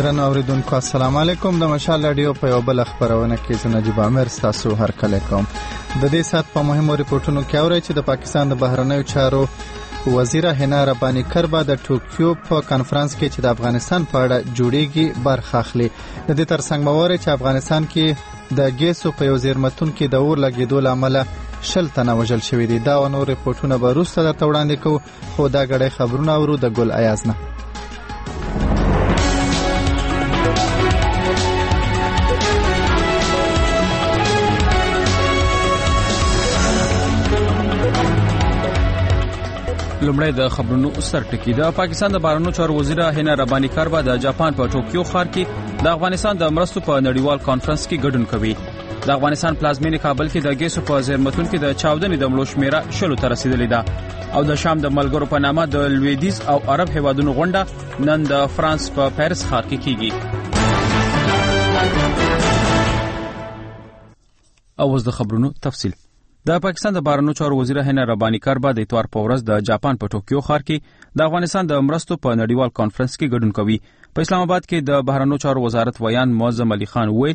درنو اوریدونکو السلام علیکم. د مشال رادیو په یو بل خبرونه کې زه نجیب عامر تاسو هر کله کوم. د دې سات په مهمو ریپورتونو کې اورئ چې د پاکستان د بهرنیو چارو وزیر حنا ربانی کربا د ټوکیو په کانفرنس کې چې د افغانستان په اړه جوړیږي برخه اخلي. د دې ترڅنګ باور چې افغانستان کې د ګیسو په یو زیرمتون کې د اور لګیدو لامل 10 تنه وژل شوي دي. دا نور ریپورتونه به وروسته درته وړاندې کوو، خو دا غړي خبرونه اورو د ګل ایاز نه. لومړی د خبرونو سر ټکی. د پاکستان د بهرنیو چارو وزیر حنا ربانی کربا د جاپان په ټوکیو ښار کې د افغانستان د مرستو په نړیوال کانفرنس کې ګډون کوي. د افغانستان پلازمینې کابل کې د ګیسو په زیرمتون کې د چاودنې د مړو شمیره 10 ته رسیدلې ده او د شام د ملګرو په نامه د لویدیز او عرب هیوادونو غونډه نن د فرانس په پاریس ښار کې کیږي. اوس د خبرونو تفصیل. د پاکستان د بهرنیو چارو وزیر حنا ربانی کربا د اتوار په ورځ د جاپان په ټوکیو ښار کې د افغانستان د مرستو په نړیوال کانفرنس کې ګډون کوي. په اسلام آباد کې د بهرنیو چارو وزارت ویان معظم علي خان وویل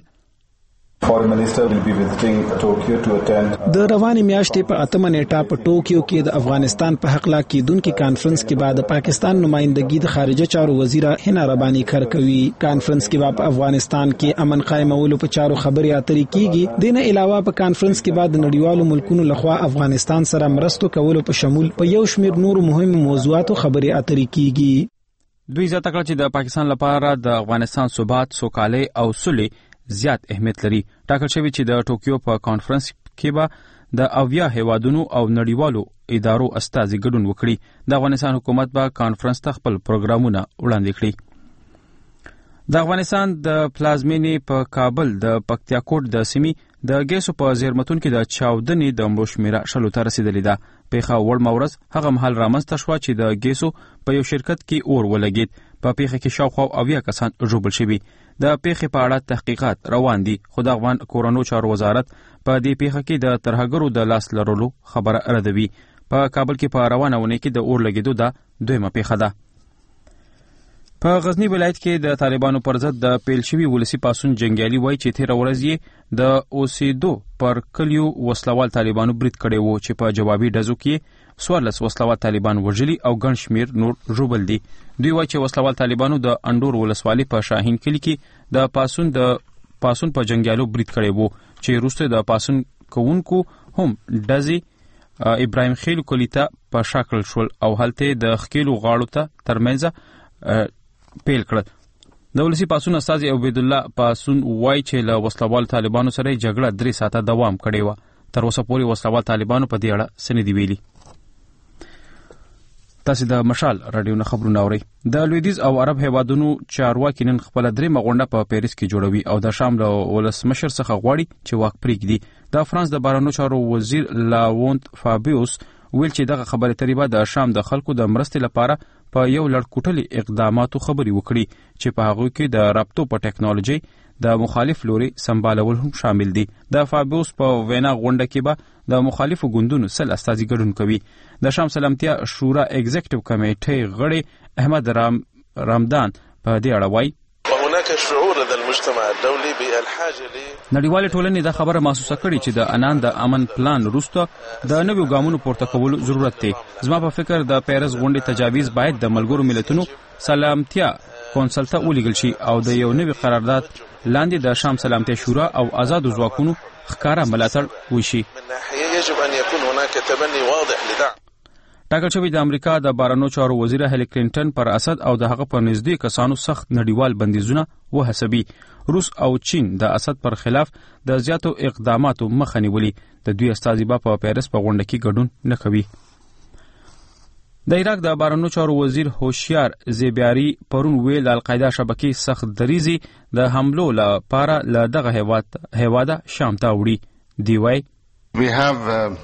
د رواني میاشتې په 8 نیټه په ټوکیو کې د افغانستان په حق لا کېدونکو کانفرنس کې بعد پاکستان نمائندګي د خارجه چارو وزیر حنا ربانی کر کوي. کانفرنس کې په افغانستان کې امن قائمولو په چارو خبرې اترې کیږي. دینه علاوه په کانفرنس کې بعد نړیوالو ملکونو لخوا افغانستان سره مرستو کولو په شمول په یو شمېر نور مهم موضوعاتو خبرې اترې کیږي. دوی زیاته کړه چې د پاکستان لپاره د افغانستان ثبات، سوکالي او صلح زیات اهمیت لري. ټاکل شوی چې د ټوکیو په کانفرنس کې به د اویا هیوادونو او نړیوالو ادارو استازي ګډون وکړي. د افغانستان حکومت به کانفرنس ته خپل پروګرامونه وړاندې کړي. د افغانستان د پلازمینې په کابل د پکتیاکوټ د سیمې د ګیسو په زیرمتون کې د چاودنې د مړو شمیره 10 ته رسیدلې ده. پیښه وړ مورز هغه مهال رامنځته شوه چې د ګیسو په یو شرکت کې اور ولګید. په پیښه کې شاوخوا 80 کسان ژوبل شوي. د پیښې په اړه تحقیقات روان دي، خو د افغان کورونو چارو وزارت په دې پیښه کې د ترهګرو د لاس لرلو خبره ردوي. په کابل کې په روانه ونې کې د اور لګیدو د دویمه پیښه ده. په غزنی ولایت کې د طالبانو پر ضد د پیل شوي ولسی پاسون جنگیالي وایي چې 13 ورځې د اوسېدو پر کلیو وسلوال طالبانو برید کړی وو چې په جوابي ډزو کې 14 وسلوال طالبان وژلي او ګڼ شمیر نور ژوبل دي. دوی وایي چې وسلوال طالبانو د انډور ولسوالۍ په شاهین کلی کې د پاسون په جنگیالو برید کړی وو چې وروسته د پاسون کوونکو هم ډزي ابراهیم خیل کلی ته په شاکل شول او هلته د خکیلو غاړو ته ترمنځ پیل کړل. د ولسی پاسون استاد عبید الله پاسون وایي چې له وسلوال طالبانو سره جګړه 3 ساعته دوام کړې و. تر اوسه پورې وسلوال طالبانو په دې اړه څه نه دی ویلي. تاسو د مشال رادیو نه خبرونه اورئ. د لویدیز او عرب هیوادونو چارواکي نن خپل درېمه غونډه په پاریس کې جوړوي او د شام له ولسمشر څخه غواړي چې واک پرېږدي. د فرانس د بهرنیو چارو وزیر لاوونت فابیوس ویل چې دغه خبرې تریبه د شام د خلکو د مرستې لپاره په یو لړکوټلي اقداماتو خبرې وکړي چې په هغه کې د رابطو په ټیکنالوژي د مخالف لوري سمبالول هم شامل دي. د فابیوس په وینا غونډه کې به د مخالفو ګوندونو 10 استازي ګډون کوي. د شام سلامتیا شورا ایگزیکټیو کمیټې غړي احمد رمضان په دې اړه وایي نړیوال ټولنې دا خبره محسوسه کړي چې د انان د امن پلان وروسته د نویو ګامونو پورته کولو ضرورت دی. زما په فکر د پیرس غونډې تجاویز باید د ملګرو ملتونو سلامتیا کونسل ته ولیږل شي او د یو نوي قرارداد لاندې د شام سلامتیا شورا او آزادو ځواکونو ښکارا ملاتړ وشي. ټاکل شوی د امریکا د بهرنیو چارو وزیر هیلری کلینټن پر اسد او د هغه پر نږدې کسانو سخت نړیوال بندیزونه وهڅوي. روس او چین د اسد پر خلاف د زیاتو اقداماتو مخه نیولي. د دوی استازي په پاریس په غونډه کې ګډون نه کوي. د عراق د بهرنیو چارو وزیر هوشیار زیبیاری پرون ویل القاعده شبکې سخت دریزي د حملو لپاره له دغه هیواده شام ته وړي. دی وایي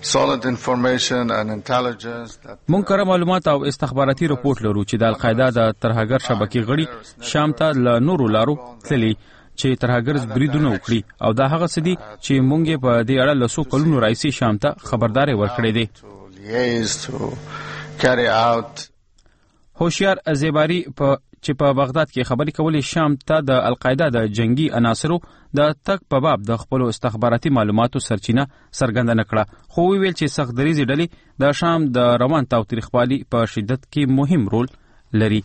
مونږ کره معلومات او استخباراتي رپورټ لرو چې د القاعده د ترهګر شبکې غړي شام ته له نورو لارو تللي چې ترهګر بریدونه وکړي او دا هغه څه دي چې مونږ په دې اړه له 100 کلونو راځي شام ته خبرداري ورکړې دي. هوشیار ازیباری په چې په بغداد کې خبرې کولې شام ته د القاعده د جنگي عناصرو د تک په باب د خپل استخباراتي معلوماتو سرچینه څرګنده نکړه، خو ویل چې سخت دریزي ډلې د شام د روان تاوتریخوالي په شدت کې مهم رول لري.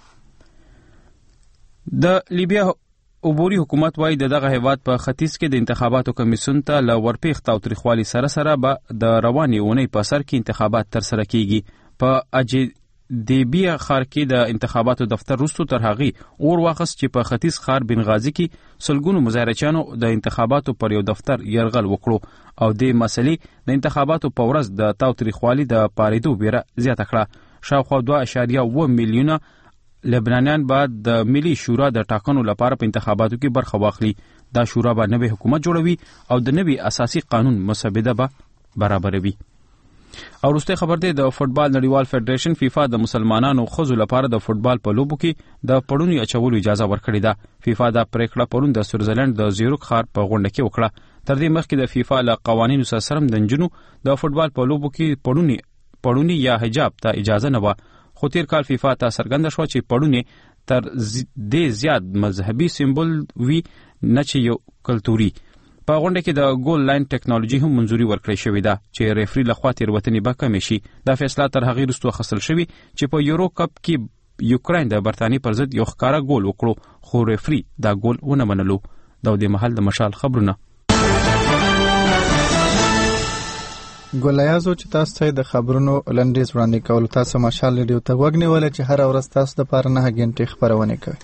د لیبیا عبوري حکومت وايي دغه هیواد په ختیځ کې د انتخاباتو کمیسیون ته له ورپېښ تاوتریخوالي سره سره به د روانې اونۍ په سر کې انتخابات ترسره کیږي. په اجدیبیه ښار کې د انتخاباتو دفتر وروسته تر هغې اور واخیست چې په ختیځ ښار بنغازي کې سلګونو مظاهرچیانو د انتخاباتو پر یو دفتر یرغل وکړو او د مسلې د انتخاباتو په ورځ د تاوتریخوالي د پارېدو بیره زیاته کړه. شاوخوا 2.7 میلیونه لبنانیان به د ملي شورا د ټاکنو لپاره په انتخاباتو کې برخه واخلي. دا شورا به نوی حکومت جوړوي او د نوی اساسي قانون مسوده به برابروي. او وروسته خبر دی د فوتبال نړیوال فدریشن فیفا د مسلمانانو ښځو لپاره د فوتبال په لوبو کې د پړونی اچولو اجازه ورکړې ده. فیفا دا پریکړه پرون د سویټزرلند د زیروک ښار په غونډه کې وکړه. تر دې مخکې د فیفا له قوانینو سره سم د نجونو د فوتبال په لوبو کې پړونی یا حجاب ته اجازه نه و، خو تیر کال فیفا ته څرګنده شو چې پړونی تر دې زیات مذهبي سمبول وي نه چې یو کلتوري. په غونډه کې د ګول لاین ټیکنالوژي هم منځوري ورکړې شوې ده چې ریفری لخوا تیروتنې به کمې شي. دا فیصله تر هغې وروسته اخیستل شوې چې په یورو کپ کې یوکراین د برتانیې پر ضد یو ښکاره ګول وکړو، خو ریفری دا ګول ونه منلو. دا د مهال د مشال خبرونه. ګولیازو چې تاسو ته د خبرونو لنډیز وړاندې کول، تاسو مشال ریډیو ته غوږ نیولئ چې هر ورځ تاسو دپاره 9 غنټې خپرونه کوي.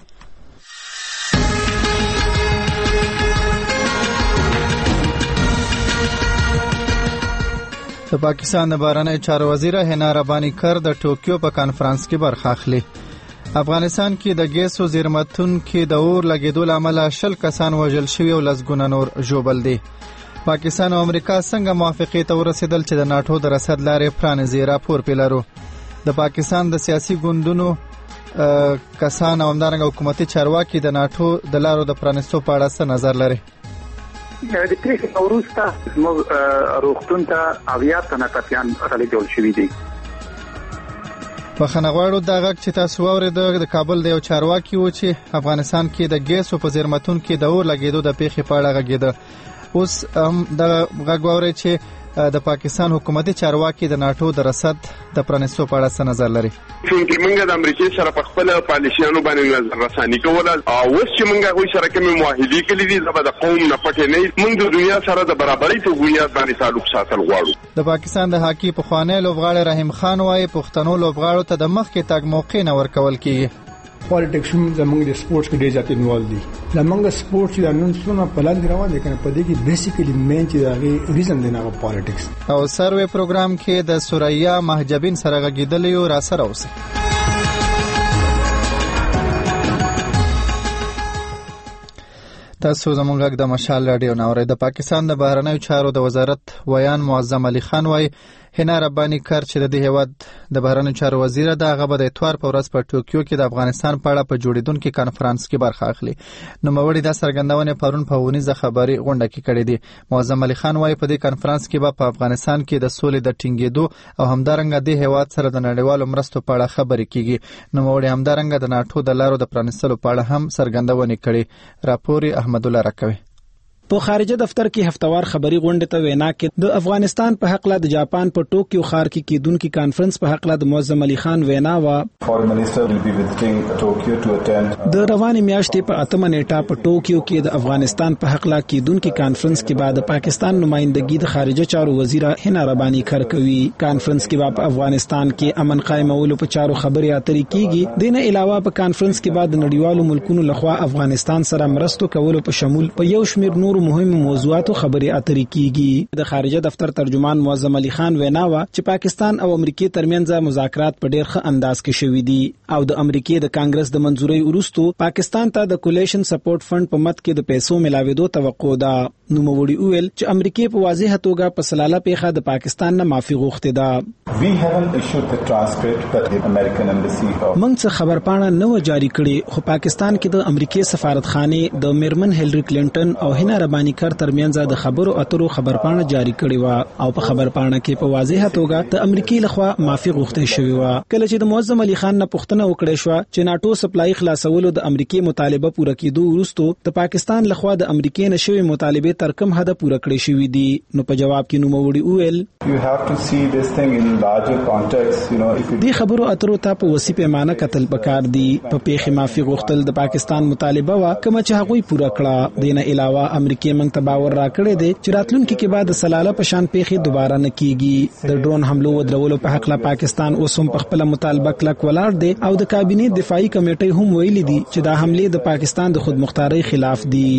د پاکستان د بهرنیو چارو وزیر حنا ربانی کر د ټوکیو په کانفرنس کې برخه اخلي. افغانستان کې د ګیسو زیرمتون کې د اور لګېدو له امله 20 کسان وژل شوي او لسګونه نور ژوبل دي. پاکستان او امریکا څنګه موافقې ته ورسېدل چې د ناټو د رسد لارې پرانیزي؟ راپور پیلرو. د پاکستان د سیاسي ګوندونو کسان او همدارنګه حکومتي چارواکي د ناټو د لارو د پرانیستو په اړه څه نظر لري؟ د پریکړې وروسته زموږ روغتون ته 80 تنه ټپیان رالیږل شوي دي. بخښنه غواړو دا غږ چې تاسو واورېد د کابل د یو چارواکي و چې افغانستان کې د ګیسو په زیرمتون کې د اور لګېدو د پیښې په اړه غږېده. اوس د غږ واورئ چې د پاکستان حکومتي چارواکي د ناټو د رسد د پرانیستو په اړه څه نظر لري. چې موږ د امریکا سره په خپل پالیسیانو باندې نظر رساني کوله او اوس چې موږ هغوی سره کومې معاهدې کړې دي زه به د قوم نه پټې نه موږ د دنیا سره د برابرۍ په بنیاد باندې تعلق ساتل غواړو. د پاکستان د هاکي پخوانی لوبغاړی رحیم خان وایي پښتنو لوبغاړو ته د مخکې تګ موقع نه ورکول کیږي. پالیټکس هم زموږ د سپورټس کې ډېر زیات انوالو دي. زموږ سپورټ چې نن څونه په لاندې روان دي کنه په دې کې بیسیکلی مین چې دا ریزن دی نه پالیټکس. او سروې پروګرام کې د سوریا محجبین سره غږیدلی او را سره اوسه. تاسو زموږ غږ د مشال رادیو ناوړی. د پاکستان د بهرنیو چارو د وزارت ویان معظم علي خان وایي حنا ربانی کر چې د هیواد د بهرنیو چارو وزیر ده هغه به د اتوار په ورځ په ټوکیو کې د افغانستان په اړه په جوړیدونکو کانفرنس کې برخه اخلي. نو موري د څرګندونې پرون په ونیزه خبري غونډه کې کړې دي. معظم علي خان وایي په دې کانفرنس کې به په افغانستان کې د سولې د ټینګېدو او همدارنګه د هیواد سره د نړیوالو مرستو په اړه خبرې کیږي. نو موري همدارنګه د ناټو د لارو د پرانیستلو په اړه هم څرګندونه کړې. راپور احمد الله راکوي. په خارجه دفتر کې هفتوار خبري غونډه ته وینا کې د افغانستان په حق له د جاپان په ټوکیو ښار کې کېدونکو کانفرنس په حق له د معظم علي خان وینا و. د رواني میاشتې په 8 نیټه په ټوکیو کې د افغانستان په حق له کېدونکو کانفرنس کې بعد پاکستان نمائندګي د خارجه چارو وزیر حنا ربانی کر کوي. کانفرنس کې په افغانستان کې امن قائمولو په چارو خبرې اترې کیږي. دینه علاوه په کانفرنس کې بعد نړیوالو ملکونو لخوا افغانستان سره مرستو کولو په شمول په یو شمیر نور مهم موضوعاتو خبرې اترې کیږي. د خارجه دفتر ترجمان معظم علي خان وینا و چې پاکستان او امریکا ترمنځ مذاکرات په ډېر ښه انداز کې شوي دي او د امریکا د کانګرس د منځوري وروسته پاکستان ته د کولیشن سپورټ فند په مت کې د پیسو ملاوېدو توقع ده. نو موري ویل چې امریکا په واضح توګه په سلاله پیخه د پاکستان نه معافي غوښته ده. موږ څه خبر پاڼه نه و جاری کړې خو پاکستان کې د امریکا سفارتخانه د میرمن هیلری کلینټن او حنا رباني کر ترمنځ د خبرو اترو خبرپاڼه جاری کړې و او په خبرپاڼه کې په واضحه توګه د امریکای لخوا معافي غوښتل شوې و. کله چې د معظم علي خان نه پوښتنه وکړې شو چې ناتو سپلای خلاصولو د امریکای مطالبه پوره کېدو وروسته د پاکستان لخوا د امریکای نشوي مطالبه تر کوم حد پوره کړې شوې دي، نو په جواب کې نوموړي وویل دې خبرو اترو ته په وسیع پیمانه کتل پکار دي. په پیښه معافي غوښتل د پاکستان مطالبه وا کوم چې هغوی پوره کړه. دینه علاوه امریکای موږ ته باور راکړی دی چې راتلونکي کې بعد سلاله په شان پیښه دوباره نه کیږي. د ډرون حملو ودرولو په حق لا پاکستان اوس هم په خپل مطالبه کلک ولاړ دی او د کابینه دفاعي کمیټې هم ویلي دي چې دا حمله د پاکستان د خودمختارۍ خلاف دي.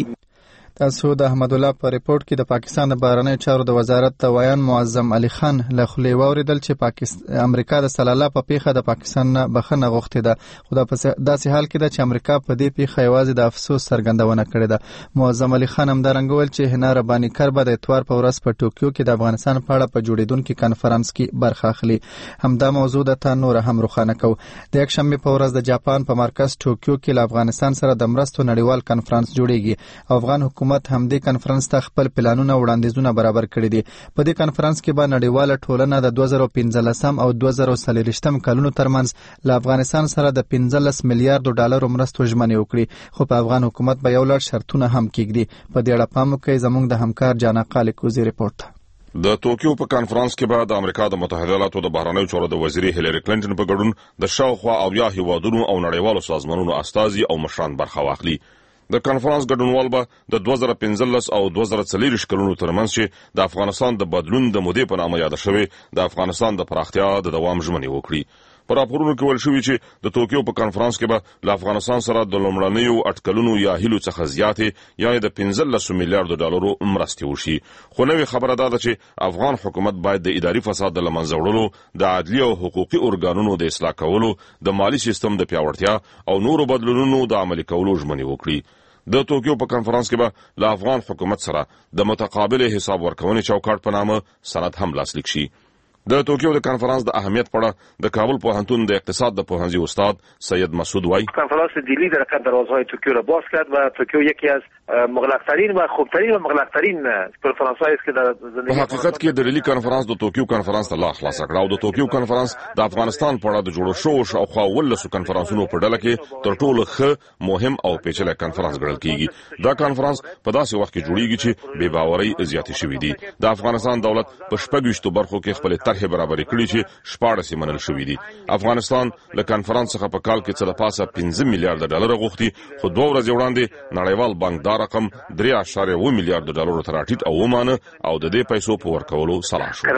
تاسو د احمد الله په ریپورت کې د پاکستان د بهرنیو چارو د وزارت د ویان معظم علي خان له خولې واوریدل چې امریکا د سلاله په پیښه د پاکستان نه بخښنه غوښتې ده، خو دا په داسې حال کې ده چې امریکا په دې پیښه یوازې د افسوس څرګندونه کړې ده. معظم علي خان همدارنګه ویل چې هنا رباني کر به د اتوار په ورځ په ټوکیو کې د افغانستان په اړه په جوړیدونکي کانفرنس کې برخه اخلي. همدا موضوع د نور هم روښانه کو. د یک شنبه په ورځ د جاپان په مرکز ټوکیو کې له افغانستان سره د مرستو نړیوال کانفرنس جوړیږي. افغان حکومت هم دې کانفرنس ته خپل پلانونه وړاندیزونه برابر کړي دي. په دې کانفرنس کې به نړیواله ټولنه د 2015 او 2023 کلونو ترمنځ له افغانستان سره د 15 میلیارډ ډالر مرستو ژمنې وکړي، خو په افغان حکومت به یو لړ شرطونه هم کېږدي. په دې اړه پام وکړئ. زموږ د همکار جانا قالق وزیر ریپورت. د ټوکیو په کانفرنس کې به د امریکا د متحده ایالاتو د بهرنیو چارو د وزیر هیلری کلینټن په ګډون د شاوخوا او یا هیوادونو او نړیوالو سازمانونو استازي او مشران برخه واخلي. د کانفرنس ګډونوال به د 2015 او 2024 کلونو ترمنځ چې د افغانستان د بدلون د مودې په نامه یاد شوی د افغانستان د پراختیا د دوام ژمنې وکړي. په راپورونو کې ویل شوی چې د ټوکیو په کانفرنس کې به له افغانستان سره د لومړنیو اټکلونو یا هیلو څخه زیاتې یعنې د 15 میلیارډ ډالرو مرستې وشي. خو نوې خبره دا ده چې افغان حکومت باید د اداري فساد د له منځه وړلو، د عدلي او حقوقي ارګانونو د اصلاح کولو، د مالی سیستم د پیاوړتیا او نورو بدلونونو د عملي کولو ژمنې وکړي. د ټوکیو په کانفرنس کې به له افغان حکومت سره د متقابل حساب ورکونې چوکاټ په نامه سند هم لاسلیک شي. د ټوکیو د کانفرنس د اهمیت په اړه د کابل پوهنتون د اقتصاد د پوهنځي استاد سید مسعود وای کنفرانس دیلی در حقیقت دروازه‌های ټوکیو را باز کرد و ټوکیو یکی از مغلق‌ترین و خوبترین و مغلق‌ترین کنفرانس‌هایی است که در زندگی په حقیقت کې د دیلی کانفرنس د ټوکیو کانفرنس ته لا خلاص کړه او د ټوکیو کانفرنس د افغانستان په اړه د جوړو شو او خو ولسو کانفرنسونو په ډله کې تر ټولو ښه مهم او پیچلي کانفرنس ګڼل کیږي. دا کانفرنس په داسې وخت کې جوړیږي چې بې باورۍ زیاتې شوې دي. د افغانستان دولت په 26 برخو کې خپل طرح برابر کړي چې 14 منل شوې دي. افغانستان له کانفرنس څخه په کال کې څه د پاسه 15 میلیارډ ډالر غوښتي، خو 2 ورځې وړاندې نړیوال بانک دا رقم 3.7 میلیارډ ډالر ته راټیټ او ومانه او د دې پیسو په ورکولو سلا شو.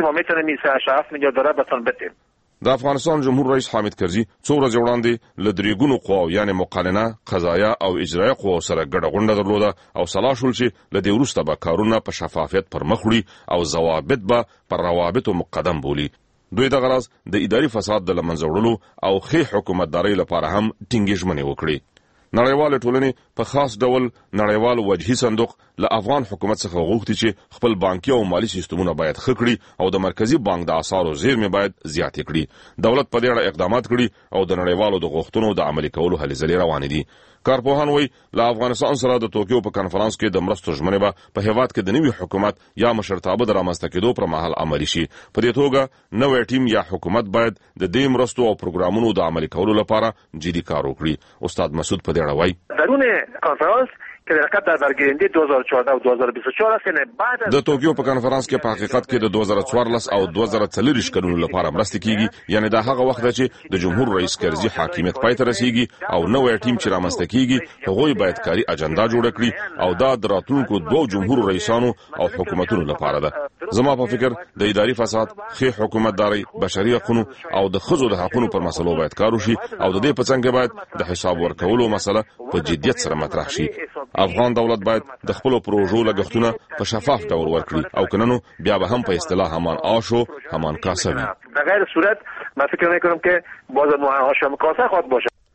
د افغانستان جمهور رئیس حامد کرزي 2 ورځې وړاندې له دریګونو قواو یعنی مقننه، قضایه او اجرایه قواو سره ګډه غونډه درلوده او سلا شول چې له دې وروسته به کارونه په شفافیت پر مخ وړي او ضوابط به پر روابطو مقدم بولي. دوی دغه راز د اداري فساد د له منځه وړلو او ښې حکومتدارۍ لپاره هم ټینګې ژمنې وکړي. نړیوال ټولنې په خاص ډول نړیوال وجهي صندوق له افغان حکومت څخه غوښتي چې خپل بانکي او مالی سیستمونه باید ښه کړي او د مرکزی بانک د اسعارو زیرمې باید زیاتې کړي. دولت په دې اړه اقدامات کړي او د نړیوالو د غوښتنو د عملي کولو هلې ځلې روانې دي. کارپوهان وایي له افغانستان سره د ټوکیو په کانفرنس کې د مرستو ژمنې به په هیواد کې د نوي حکومت یا مشرتابه د رامنځته کېدو پر مهال عملي شي. په دې توګه نوی ټیم یا حکومت باید د دې مرستو او پروګرامونو د عملي کولو لپاره جدي کار وکړي. استاد مسعود په دې اړه وایي درون کانفرنس که در حقیقت در برگیرنده 2014 و 2024 است نه بعد د ټوکیو په کانفرنس کې په حقیقت کې د 2014 او 2024 کلونو لپاره مرستې کیږي، یعنی دا هغه وخت دی چې د جمهور رئیس کرزي حاکمیت پای ته رسیږي او نوې ټیم چې رامنځته کیږي هغوی باید کاري اجنډا جوړ کړي او دا د راتلونکو 2 جمهور رئیسانو او حکومتونو لپاره ده. زما په فکر د اداري فساد، ښې حکومتداري، بشري حقوقو او د ښځو د حقوقو پر مسلو باید کار وشي او د دې په څنګ باید د حساب ورکولو مسله په جدیت سره مطرح شي. افغان دولت باید د خپل پروژو لګښتونه په شفاف ډول ورکړي او کننو بیا به هم په اصطلاح همان آشو همان کاسه وي. در غیر صورت من فکر میکنم که باز همان آشو همان کاسه خواهد باشه.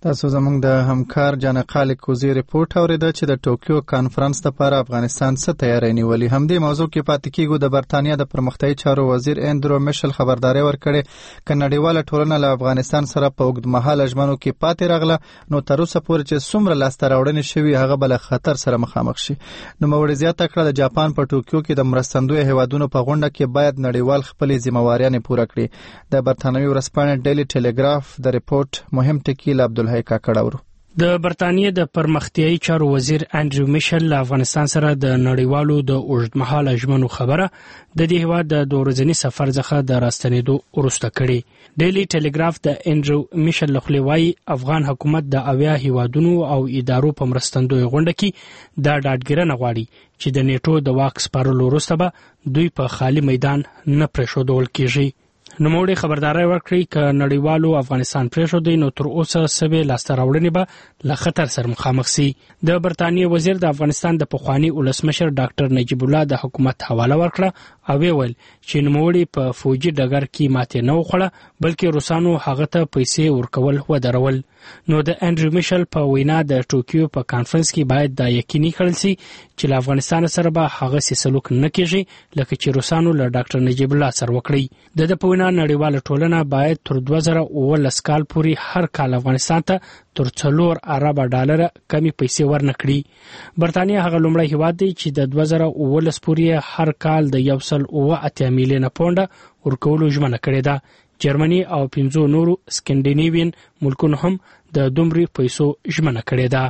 تاسو زموږ د همکار جانقال کوزي ریپورت اوریده چې د ټوکیو کانفرنس لپاره افغانستان څه تیاری نیولې. همدې موضوع کې پاتې کیږو. د برتانیا د پرمختیايي چارو وزیر اندرو میشل خبرداري ورکړې چې نړیواله ټولنه له افغانستان سره په اوږدمهاله ژمنو کې پاتې راغله، نو تر اوسه پورې چې څومره لاسته راوړنې شوي هغه بل خطر سره مخامخ شي. نو موړ زیاته کړه د جاپان په ټوکیو کې د مرستندوی هیوادونو په غونډه کې باید نړیوال خپل ذمہواریانه پوره کړي. د برتانوي ورځپاڼې ډیلی ټیلیګراف د ریپورت مهم ټکی له عبدالحی کاکړ. د برتانیې د پرمختیايي چارو وزیر انډریو میشل له افغانستان سره د نړیوالو د اوږدمهاله ژمنو خبره د دې هیواد د دورځنی سفر څخه د راستنېدو وروسته کړي. ډیلی ټیلیګراف د انډریو میشل لخوا وايي افغان حکومت د اویا هیوادونو او ادارو په مرستندوی غونډه کې د ډاډګیرنه غواړي چې د نیټو د واک سپارلو وروسته به دوی په خالی میدان نه پرېښودل کیږي. نوموړي خبرداري ورکړي چې نړیوالو افغانستان پرېښودي نو تر اوسه سبه لاسته راوړنې به له خطر سره مخامخ سي. د برتانیې وزیر د افغانستان د پخوانی ولسمشر ډاکټر نجیب الله د حکومت حواله ورکړه او ویل چې نوموړي په فوجي ډګر کې ماته نه وخړه بلکې روسانو هغه ته پیسې ورکول ودرول. نو د انډریو میشل په وینا د ټوکیو په کانفرنس کې باید دا یقیني کړل شي چې له افغانستان سره به هغه سلوک نه کیږي لکه چې روسانو له ډاکټر نجیب الله سره وکړي. د په وینا نړیواله ټولنه باید تر 2019 کال پورې هر کال افغانستان ته تر 4 ارب ډالر کمی پیسې ورنکړي. برتانیا هغه لومړی هیواد دی چې د 2019 پورې هر کال د 1.8 میلیونه پونډه ورکولو ژمنه کړې ده. جرمني او 5 نورو سکینډینیوین ملکونو هم د دومره پیسو ژمنه کړې ده.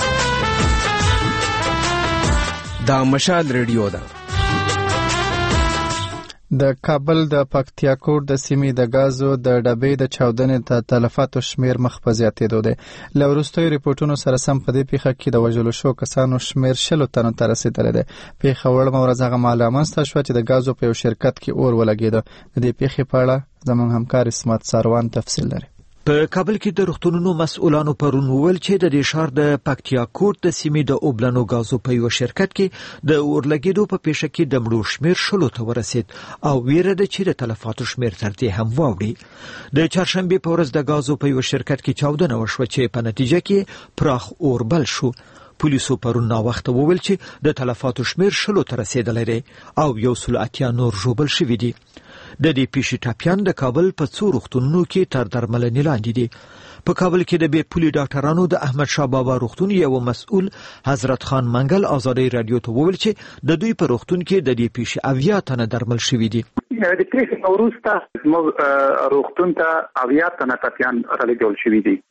دا مشال ریډیو ده. د کابل د پکتیاکوټ د سیمې د غازو د ډبې د چاودنې د تلفاتو شمیر مخ په زیاتېدو دی. له وروستیو ریپورتونو سره سم په دې پیښه کې د وژلو شو کسانو شمیر 60 تنو ته رسیدلی دی. پیښه وړمه ورځ هغه معلومه شوه چې د غازو په یو شرکت کې اور ولګېده. د دې پیښې په اړه زموږ همکار اسمت ساروان تفصیل لري. په کابل کې د روغتونونو مسؤلانو پرون وویل چې د دې شهر د پکتیاکوټ د سیمې د اوبلنو غازو په یو شرکت کې د اورلګیدو په پیښه کې د مړو شمیر 60 ته ورسید او ویره ده چې د تلفاتو شمیر تر دې هم واوړي. د چهارشنبه په ورځ د غازو په یو شرکت کې چاودنه وشوه چې په نتیجه کې پراخ اور بل شو. پولیسو پرون نا وخت وویل چې د تلفاتو شمیر 60 ته رسیدلی دی او 180 نور ژوبل شوي دي. د دې پیښې ټاپیان د کابل په څو روغتونونو کې تر درملنې لاندې دي. په کابل کې د بې پولي ډاکټرانو د احمد شاه بابا روغتون یو مسؤل حضرت خان منګل آزادۍ رادیو ته وویل چې د دوی په روغتون کې د دې پیښې 80 تنه درمل شوي دي. د پیښې وروسته موږ روغتون ته 80 تنه ټاپیان رالیږل شوي دي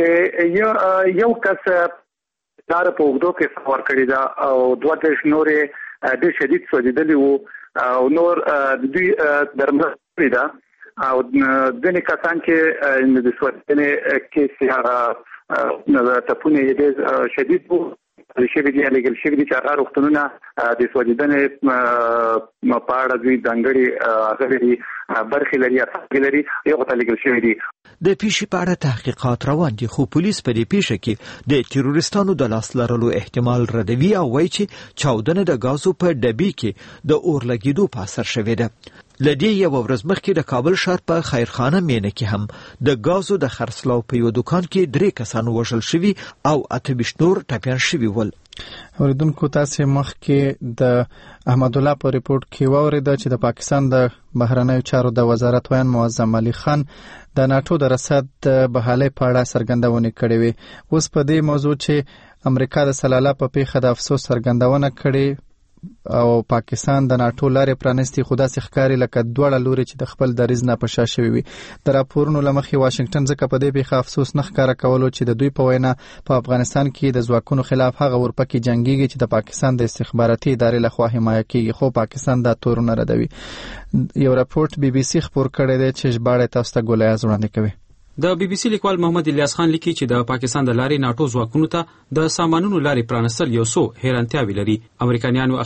چې یو کس دار په وګړو کې سفر کړی دا او 2 نورې د شدید سوځیدلی وو او نور دوی درمل کړی دا او ځینې کسان چې د سوځیدنې کې هغه تپونه یې شدید وو شوي دي لګل شوي دي چې هغه روغتونونه د سوځیدنې په اړه دوی ځانګړي هغه برخې لري یو ته لګل شوي دي. د پیښې په اړه تحقیقات روان دي خو پولیس په دې پیښه کې د تروریستانو د لاس لرلو احتمال ردوي او وایي چې چاودنه د غازو په ډبې کې د اور لګیدو په اثر شوې ده. لدې یو ورځ مخکې د کابل ښار په خیرخانه مینه کې هم د غازو د خرڅلاو په یو دکان کې 3 کسان وژل شوي او 28 نور ټپیان شوي ول. اوریدونکو تاسو مخکې د احمد الله په ریپورت کې واوریده چې د پاکستان د بهرنیو چارو د وزارت وین معظم علي خان د ناتو د رسد بحالي په اړه څرګندونه کړې وي. اوس په دې موضوع چې امریکا د سلاله په پیښه د افسوس څرګندونه کړې او پاکستان د ناتو لارې پرانستي خدا سي ښکاری لکه دوړه لوري چې د خپل دریز نه پشا شوی وي. د راپورونو لمخې واشنگټن ځکه په دې پیښه افسوس نه ښکارا کولو چې د دوی په وینا په افغانستان کې د ځواکونو خلاف هغه ورپکې جنگيږي چې د پاکستان د استخباراتي ادارې لخوا حمایه کیږي خو پاکستان دا تورونه ردوي. یو راپورټ بي بي سي خبر کړی دی چې ژباړه تاسو ته ګولایاز وړاندې کوي. د بي بي سي لیکوال محمد الیاس خان لیکي چې د پاکستان د لارې ناتو ځواکونو ته د سامانونو لارې پرانستل یو څو حیرانتیاوي لري. امریکایانو اخیرا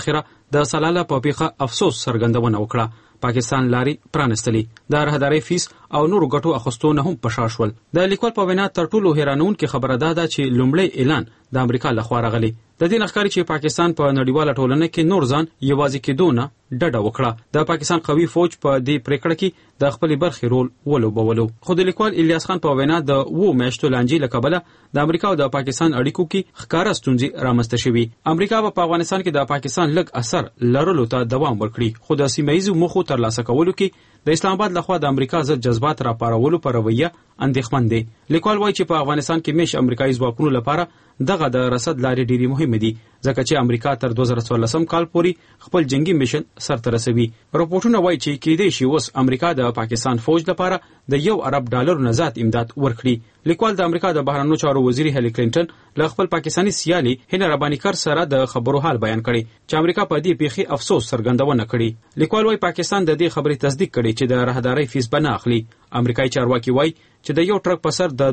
د سلاله په پیښه افسوس څرګندونه وکړه. پاکستان لاري پرانستلي، د راهداري فیس او نورو ګټو اخستو نه هم پشاشول. د لیکوال په وینا تر ټولو حیرانونکې خبره ده چې لومړی اعلان د امریکا لخوا راغلی. د دې نخکاری چې پاکستان په نړیواله ټولنه کې نور ځان یوازې کېدونه ډډه وکړه. د پاکستان قوي فوج په دې پریکړه کې د خپل برخې رول ولوبولو. خو د لیکوال الیاس خان په وینا د 2 میاشتو لانجې له کبله د امریکا او د پاکستان اړیکو کې ښکاره ستونزې رامنځته شوي. امریکا په افغانستان کې د پاکستان لږ اثر لرلو ته دوام ورکړي، خو د سیمه‌ییزو موخو ترلاسه کولو کې د اسلام آباد لخوا د امریکا ضد جذبات راپارولو پر رویه اندېښمن دي. لیکوال وایي چې په افغانستان کې میش امریکایي ځواکونو لپاره دغه د رسد لارې ډېری مهمه دي، ځکه چې امریکا تر 2014 کال پورې خپل جنگي میشن سرته رسوي. راپورټونه وایي چې کېدای شي اوس امریکا د پاکستان فوج لپاره د $1 ارب نه زیات امداد ورکړي. لیکوال د امریکا د بهرنیو چارو وزیر هیلری کلینټن له خپل پاکستاني سیالي هینا ربانی کر سره د خبرو حال بیان کړي چې امریکا په دې پیښې افسوس څرګندونه کړي. لیکوال وایي پاکستان د دې خبرې تصدیق کړي چې د راهداري فیس بنه اخلي. امریکایي چارواکي وایي چې د یو ټرک په سر د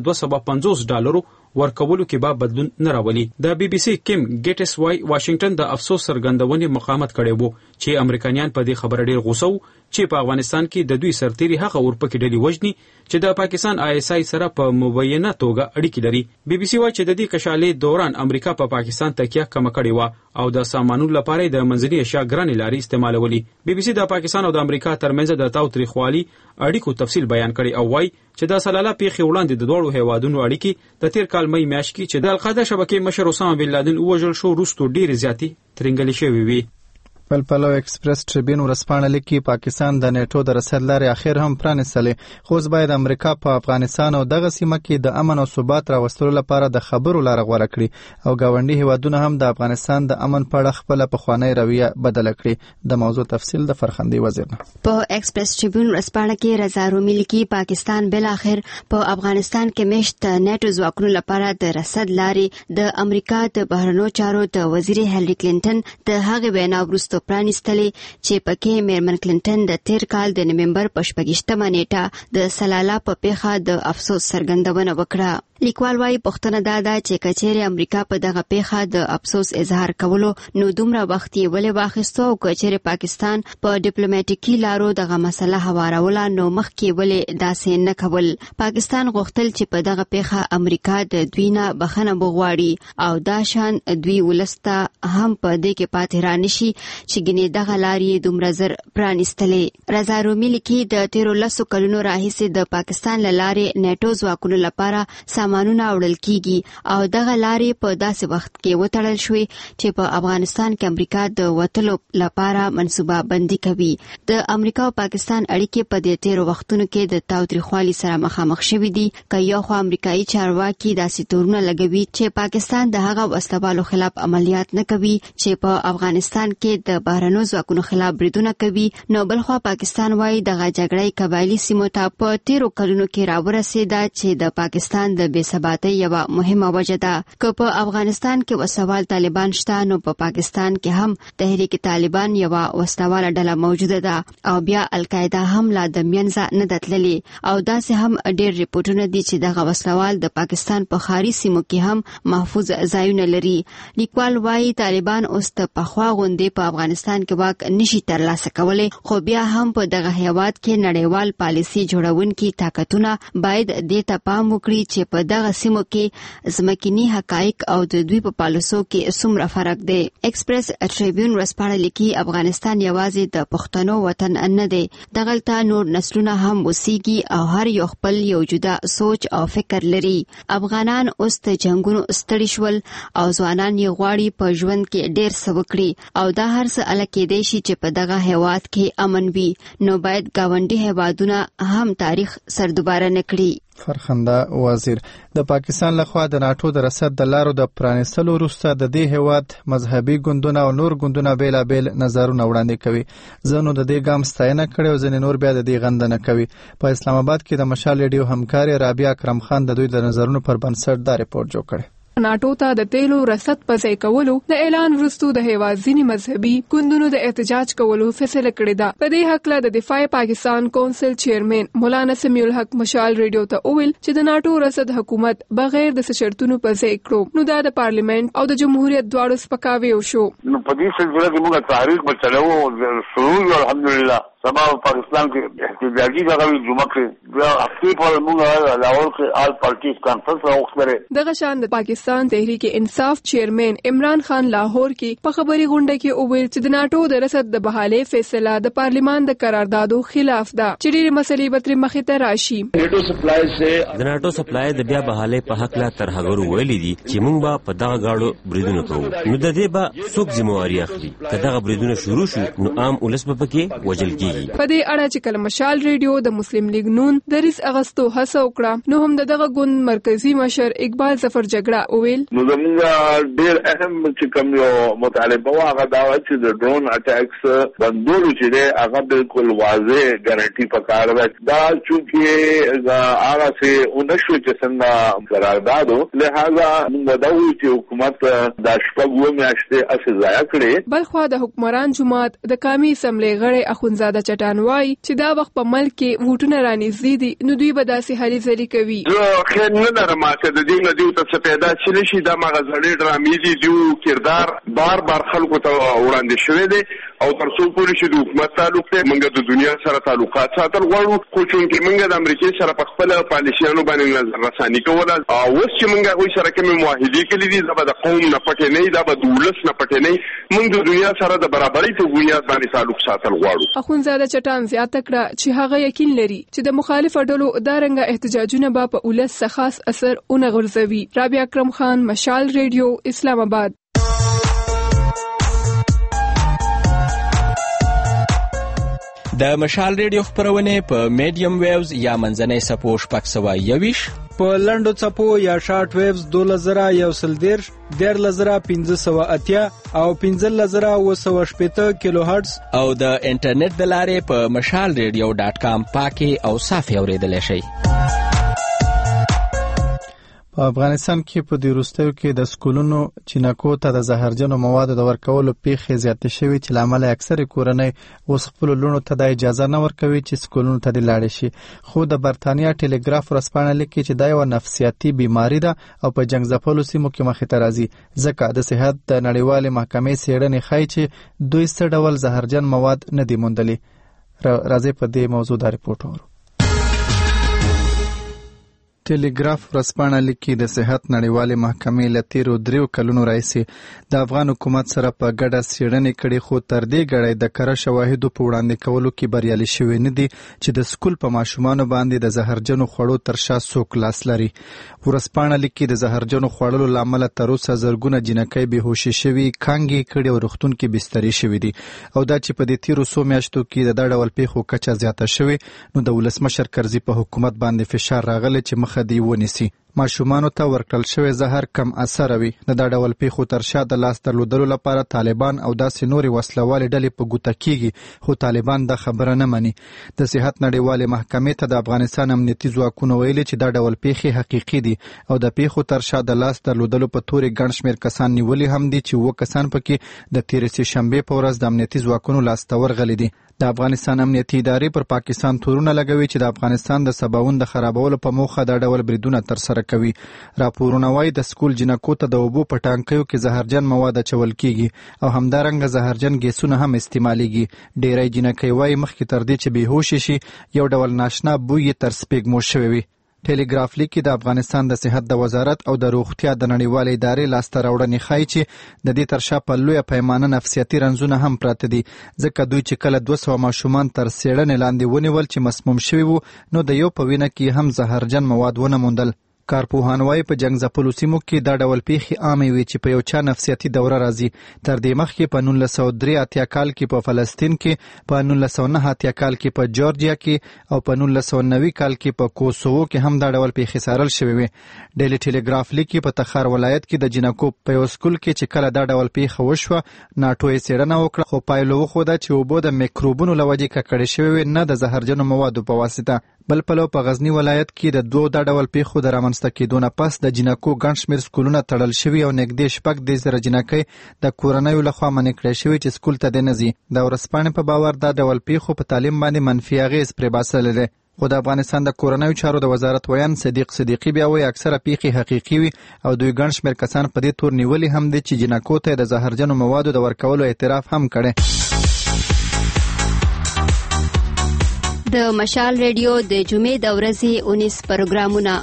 $250 ورکولو کې به بدلون نه راولي. د بي بي سي کیم ګیټس وای واشنگټن د افسوس څرګندونې مقاومت کړی وو چې امریکایان په دې خبره ډېر غوسه وو چې په افغانستان کې د دوی سرتيري هغه ورپکې ډلې وژني چې د پاکستان ISI سره په مبینه توګه اړیکې لري. بي بي سي وایي چې د دې کشالې دوران امریکا په پاکستان تکیه کم کړې و او د سامانونو لپاره د منځني اشیا ګرانې لارې استعمالولې. بي بي سي د پاکستان او د امریکا ترمنځ د تاوتریخوالي اړیکو تفصیل بیان کړي او وایي چې د سلاله پیښې وړاندې د دوړو هیوادونو اړیکې د تیر کال مې میاشت کې چې د القاعده شبکې مشر اسامه بن لادن وژل شو وروسته ډېرې زیاتې ترنګلې شوې وي. پلپلو ایکسپریس ټریبیون ورسپانه لیکي پاکستان د نیټو د رسد لارې اخر هم پرانستلې، خو باید امریکا په افغانستان او دغه سیمه کې د امن او ثبات راوستلو لپاره د خبرو لار غوړه کړي او گاونډي هیوادونه هم د افغانستان د امن په اړه خپل پخوانی رویه بدل کړي. د موضوع تفصیل د فرخندي وزیر په ایکسپریس ټریبیون ورسپانه کې رضا رومي لیکي پاکستان بل اخر په افغانستان کې مشت نیټو ځواکونو لپاره د رسد لارې د امریکا د بهرنیو چارو د وزیر هیلری کلینټن د هغه وینا وروسته پرانستلې چې پکې میرمن کلینټن د تیر کال د نومبر په 28مه نیټه د سلاله په پیښه د افسوس څرګندونه وکړه. لیکوال وايي پښتنه دا چې کچېره امریکا په دغه پیښه د افسوس اظهار کولو نو دومره وخت یې ولې واخیستو او کچېره پاکستان په ډیپلوماټیکي لارو دغه مسله هواروله نو مخکې ولې داسې نه کول. پاکستان غوښتل چې په دغه پیښه امریکا د دوی نه بخښنه وغواړي او دا شان دوی ولسته هم په دې کې پاتې رانشي چې ګنې دغه لارې دومره زر پرانستلې. رضا رومي لیکي د 13 کلونو راهیسې د پاکستان لارې نیټو ځواکونو لپاره سامانونه وړل کیږي او دغه لارې په داسې وخت کې وتړل شوې چې په افغانستان کې امریکا د وټلو لپاره منصوبه بندي کوي. د امریکا او پاکستان اړیکې په دې تیر وختونو کې د تاوتریخوالي سره مخامخ شوې دي. که یو خو امریکایي چارواکي داسې تورونه لګوي چې پاکستان د هغه وسلوالو خلاف عملیات نه کوي چې په افغانستان کې د بهرنیو ځواکونو خلاف بریدونه کوي، نو بل خو پاکستان وايي دغه جګړې قبایلی سیمو ته په تیرو کلونو کې راورسېده چې د پاکستان د بې ثباتۍ یوه مهمه وجه ده. که په افغانستان کې وسوال طالبان شته نو په پاکستان کې هم تحریک طالبان یوه وسلواله ډله موجوده ده او بیا القاعده هم لا د منځه نه ده تللې او داسې هم ډېر ریپورټونه دي چې دغه وسلوال د پاکستان په ښاري سیمو کې هم محفوظ ځایونه لري. لیکوال وايي طالبان اوس د پخوا غوندې په افغانستان کې واک نشي ترلاسه کولی، خو بیا هم په دغه هیواد کې نړیوال پالیسي جوړونکي طاقتونه باید دې ته پام وکړي چې په دغه سیمو کې ځمکني حقایق او د دوی په پالیسو کې څومره فرق دی. ایکسپریس ټریبیون ورسپانه لیکي افغانستان یوازې د پښتنو وطن نه دی، دغلته نور نسلونه هم اوسېږي او هر یو خپل یو جدا سوچ او فکر لري. افغانان اوس د جنگونو ستړي شول او ځوانان یې غواړي په ژوند کې ډېر څه وکړي او دا هر څه اله کېدای شي چې په دغه هیواد کې امن وي، نو باید ګاونډي هیوادونه هم تاریخ سردوباره نه کړي. فرخنده وزیر د پاکستان لخوا د ناتو د رسد د لارو د پرانستلو وروسته د دې هیواد مذهبي ګوندونه او نور ګوندونه بیلابیل نظرونه وړاندې کوي. ځینو د دې ګام ستاینه کړې او ځینې نور بیا د دې غندنه کوي. په اسلام آباد کې د مشال ریډیو همکار رابعه اکرم خان د دوی د نظرونو پر بنسټ دا ریپورت جوړ کړی. ناتو ته د تیلو رسد پسې کولو د اعلان وروسته د هیواد ځینی مذهبي ګوندونو د احتجاج کولو فیصله کړې ده. په دې حق له د دفاع پاکستان کونسل چیرمن مولانا سمیع الحق مشال ریډیو ته وویل چې د ناتو رسد حکومت بغیر د شرطونو پسې کړو نو دا د پارلیمنت او د جمهوریت دواړو سپکاوی وشو. نو په دې سلسله کې موږ تحریک بچلو شروع الحمدلله سبا پاکستان کې احتجاجي غوړي جمعه کې د هفتې په موږ لاهور کې آل پارټیز کانفرنس راوخره. دغه شان د پاکستان تحریک انصاف چیرمن عمران خان لاهور کې په خبري غونډه کې وویل چې د ناتو د رسد د بحالي فیصله د پارلیمان د قراردادو خلاف ده چې ډېر مسلې به تر مخې ته راشي. د ناتو سپلای د بیا بحالي په حق لا تر هغه ویلي دي چې موږ به په دغه غاړو بریدونه کوو. نو د دې به څوک ذمہواری اخلي؟ که دغه بریدونه شروع شو نو عام ولس به پکې وجل کیږي. په دې اړه چې کله مشال ریډیو د مسلم لیگ نون د ریس اغستو هڅه وکړه نو هم دغه ګوند مرکزی مشر اقبال ظفر جګړه وویل نو زموږ ډېر اهم چې کوم یو مطالبه و هغه دا چې د ډرون اٹیکس بندولو چې دی هغه بالکل واضح ګارانټي پکار ده. دا چې هغه څه ونشو چې څنګه قراردادو لہذا موږ دا وایو چې حکومت د شپږو میاشتې اسې ضایع کړې. بلخوا د حکمران جماعت د قومي اسمبلی غړي اخونزاده چټان وایي چې دا وخت په ملک کې ووټونه رانیږدي دي نو دوی به داسې هلې ځلې کوي. خیر نه لرم چې د دې نه دیو ته پیدا شي نشي دا مغزړې ډرامې دي دیو کردار بار خلکو ته وړاندې شوی دی او تر څو پورې چې د حکومت تعلق دی موږ د دنیا سره تعلقات ساتل غواړو خو چې موږ د امریکای سره په خپل پالیسیانو باندې نظر رساني کوله او اوس چې موږ غوښ سره کوم معاهدې کړې دي دا د قوم نه پټې نه دا د دولت نه پټې نه موږ د دنیا سره د برابرۍ په بنیاد باندې تعلق ساتل غواړو. اخونزاده چټان زیاته کړه چې هغه یقین لري چې د مخالف ډلو دارنګه احتجاجونه به په ولس خاص اثر اون غورځوي. رابعه اکرم خان مشال ریډیو اسلام آباد. د مشال ریډیو خبرونه په میډیم ویوز یا منځنۍ سپو شپږ سوه یویش په لنډو څپو یا شارټ ویوز 2110 13580 او 15980 کیلو هرتز او د انټرنیټ د لارې په mashalradio.com پاکي او صافي اوریدل شي. په افغانستان کې په دې وروستیو کې د سکولونو چینکو ته د زهرجنو موادو د ورکولو پیښې زیاتې شوې چې لامل اکثر کورنۍ اوس خپل لونو ته د اجازه نه ورکوي چې سکولونو ته لاړ شي. خو د برتانیا ټلګراف ورسپانه لیکي چې دا یو نفسیاتي بیماری ده او په جنگ ځپلو سیمو کې مخې ته راځي ځکه د صحت د نړیوالې محکمې څېړنې ښایي چې دوی څه ډول زهرجن مواد نه دي موندلي. راځي په دې موضوع دا ریپورټ ورو. ټلګراف ورسپانه لیکي د صحت نړیوالې محکمې له تیرو 3 کلونو راهیسې د افغان حکومت سره په ګډه څېړنې کړې خو تر دې ګړۍ د کره شواهدو په وړاندې کولو کې بریالي شوي نه دي چې د سکول په ماشومانو باندې د زهرجنو خوړو تر شا څوک لاس لري. ورسپانه لیکي د زهرجنو خوړلو له امله تر اوسه زرګونه جنکۍ بېهوشي شوي کانګې کړي او روغتون کې بسترې شوي دي او دا چې په دې تیرو څو میاشتو کې د دا ډول پیښو کچه زیاته شوې نو د ولسمشر کرزي په حکومت باندې فشار راغلی چې خدي ونیسي. ماشومانو ته ورکړل شوی زهر کم اثر وي. د دا ډول پیښو تر شا د لاس درلودلو لپاره طالبان او داسې نورې وسلوالې ډلې په ګوته کیږي خو طالبان دا خبره نه مني. د صحت نړیوالې محکمې ته د افغانستان امنیتي ځواکونو ویلي چې دا ډول پیښې حقیقي دي او د پیښو تر شا د لاس درلودلو په تورې ګڼ شمېر کسان نیولي هم دي چې 7 کسان پکې د تېرې سهشنبې په ورځ د امنیتي ځواکونو لاسته ورغلي دي. د افغانستان امنیتي ادارې پر پاکستان تورونه لګوي چې د افغانستان د سباوون د خرابولو په موخه دا ډول بریدونه ترسره کوي. راپورونه وايي د سکول جنکو ته د اوبو په ټانکیو کې زهرجن مواد اچول کیږي او همدارنګه زهرجن ګیسونه هم استعمالېږي. ډېری جنکۍ وايي مخکې تر دې چې بېهوشې شي یو ډول ناشنا بوی تر سپېږمو شوی وي. ټلګراف لیکي د افغانستان د صحت د وزارت او د روغتیا د نړیوالې ادارې لاسته راوړنې ښایي چې د دې تر شا په لویه پیمانه نفسیاتي رنځونه هم پراته دي ځکه دوی چې کله 200 ماشومان تر څېړنې لاندې ونیول چې مسموم شوي وو نو د یو په وینه کې هم زهرجن مواد ونه موندل. کارپوهان وايي په جنگ ځپلو سیمو کې دا ډول پیښې عامې وي چې په یو چا نفسیاتي دوره راځي. تر دې مخکې په 1983 کال کې په فلسطین کې، په 1989 کال کې په جورجیا کې او په 1990 کال کې په کوسوو کې هم دا ډول پیښې څارل شوې وي. ډیلی ټیلیګراف لیکي په تخار ولایت کې د جنکو په یو سکول کې چې کله دا ډول پیښه وشوه ناټو یې څېړنه وکړه خو پایلو وښوده چې اوبه د میکروبونو له وجې ککړې شوې وې نه د زهرجنو موادو په واسطه. بل پلو په غزنی ولایت کې د دوه د ډول پیښو د رامنځته کېدو نه پس د جنکو ګڼ شمېر سکولونه تړل شوي او نږدې 6,000 جنکۍ د کورنیو لخوا منع کړای شوي چې سکول ته دې نه ځي. د ورځپاڼې په باور دا ډول پیښو په تعلیم باندې منفي اغېز پرې باسلی دی. خو د افغانستان د کورنیو چارو د وزارت ویان صدیق صدیقي بیا وایي اکثره پیښې حقیقي وي او دوی ګڼ شمېر کسان په دې تور نیولي هم دي چې جنکو ته د زهرجنو موادو د ورکولو اعتراف هم کړی. د مشال ریډیو د جمعې د ورځې 19 پروګرامونه.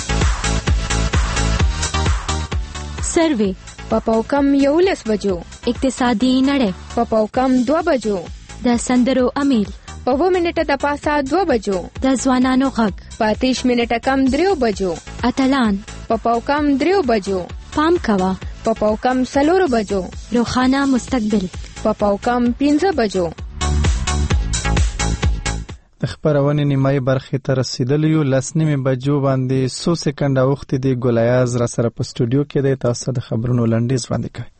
سروې په پاوکم 11 بجو، اقتصادي نړۍ په پاوکم 2 بجو، د سندرو امیل په 2 منټه د پاسه 2 بجو، د ځوانانو غږ په 30 منټه کم 3 بجو، اتلان په پاوکم 3 بجو، پام کوا په پاوکم 4 بجو، روخانه مستقبل په پاوکم 15 بجو. د خبرونې نیمایي برخې ته رسیدلی یو. 10:30 بجو باندې 100 سکنډه وخت دی. ګلایاز را سره په سټوډیو کې دی. تاسو د خبرونو لنډیز وړاندې کوي.